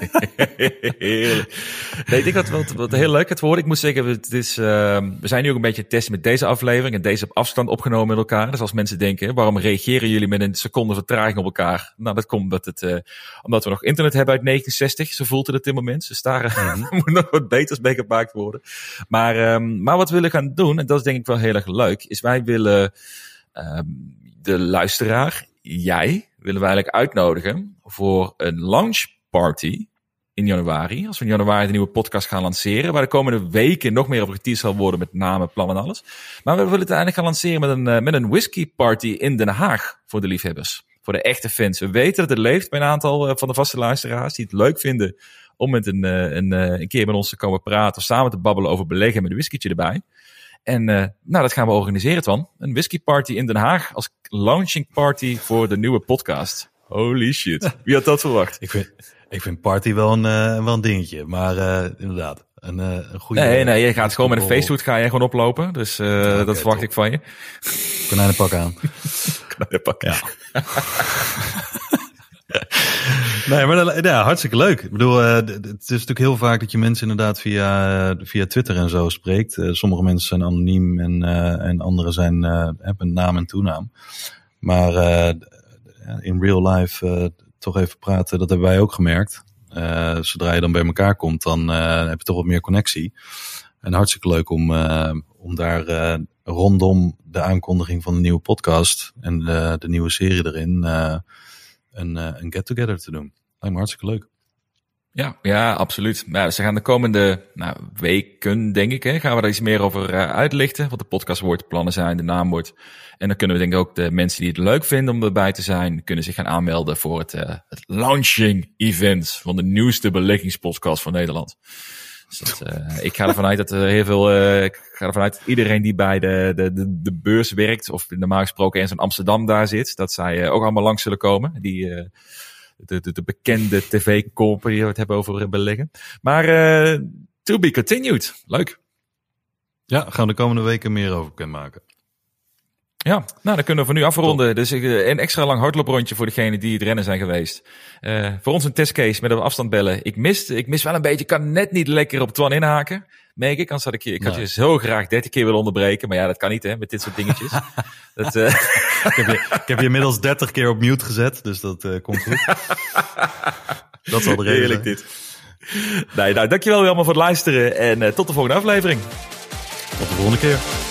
A: Nee, ik denk dat het wat heel leuk gaat worden. Ik moet zeggen, het is, uh, we zijn nu ook een beetje testen met deze aflevering en deze op afstand opgenomen met elkaar. Dus als mensen denken, waarom reageren jullie met een seconde vertraging op elkaar? Nou, dat komt omdat, het, uh, omdat we nog internet hebben uit negentien zestig. Zo voelt het op dit moment. Dus daar uh, moet nog wat beters mee gemaakt worden. Maar, um, maar wat we willen gaan doen, en dat is denk ik wel heel erg leuk, is wij willen Um, de luisteraar, jij, willen we eigenlijk uitnodigen voor een launch party in januari. Als we in januari de nieuwe podcast gaan lanceren, waar de komende weken nog meer op geteased zal worden met namen, plannen en alles. Maar we willen het eigenlijk gaan lanceren met een, uh, met een whisky party in Den Haag voor de liefhebbers. Voor de echte fans. We weten dat het leeft bij een aantal uh, van de vaste luisteraars die het leuk vinden om met een, uh, een, uh, een keer met ons te komen praten of samen te babbelen over beleggen met een whiskytje erbij. En uh, nou, dat gaan we organiseren, Twan. Een whisky party in Den Haag als launching party voor de nieuwe podcast. Holy shit. Wie had dat verwacht?
B: ik, vind, ik vind party wel een, uh, wel een dingetje, maar uh, inderdaad. Een, uh, een goede.
A: Nee, nee, je gaat gewoon met een feesthoed ga je gewoon oplopen. Dus uh, okay, dat verwacht top. Ik van je.
B: Konijnenpak aan.
A: Konijnenpak.
B: Ja. Nee, maar ja, hartstikke leuk. Ik bedoel, uh, het is natuurlijk heel vaak dat je mensen inderdaad via, uh, via Twitter en zo spreekt. Uh, sommige mensen zijn anoniem en, uh, en anderen zijn uh, hebben naam en toenaam. Maar uh, in real life uh, toch even praten, dat hebben wij ook gemerkt. Uh, zodra je dan bij elkaar komt, dan uh, heb je toch wat meer connectie. En hartstikke leuk om, uh, om daar uh, rondom de aankondiging van de nieuwe podcast en de, de nieuwe serie erin uh, een, uh, een get-together te doen. Lijkt me hartstikke leuk.
A: Ja, ja, absoluut. Ja, dus we gaan de komende nou, weken, denk ik, hè, gaan we daar iets meer over uh, uitlichten. Wat de podcast wordt, de plannen zijn, de naam wordt. En dan kunnen we denk ik ook de mensen die het leuk vinden om erbij te zijn, kunnen zich gaan aanmelden voor het, uh, het launching event van de nieuwste beleggingspodcast van Nederland. Dus dat, uh, ik ga ervan uit dat er heel veel, uh, ik ga ervan uit dat iedereen die bij de, de, de, de beurs werkt, of normaal gesproken eens in Amsterdam daar zit, dat zij uh, ook allemaal langs zullen komen. Die, uh, de, de, de bekende tv-kopen die we het hebben over beleggen. Maar uh, to be continued. Leuk.
B: Ja, gaan we de komende weken meer over kunnen maken.
A: Ja, nou dan kunnen we voor nu afronden. Top. Dus een extra lang hardlooprondje voor degenen die het rennen zijn geweest. Uh, voor ons een testcase met een afstand bellen. Ik mis, ik mis wel een beetje, ik kan net niet lekker op Twan inhaken. Merk ik, anders had ik je, ik had nee. je zo graag dertig keer willen onderbreken. Maar ja, dat kan niet hè, met dit soort dingetjes. dat, uh...
B: ik, heb je, ik heb je inmiddels dertig keer op mute gezet, dus dat uh, komt goed. Dat zal de reden
A: Heerlijk zijn. Dit. Nee, nou, dankjewel weer allemaal voor het luisteren en uh, tot de volgende aflevering.
B: Tot de volgende keer.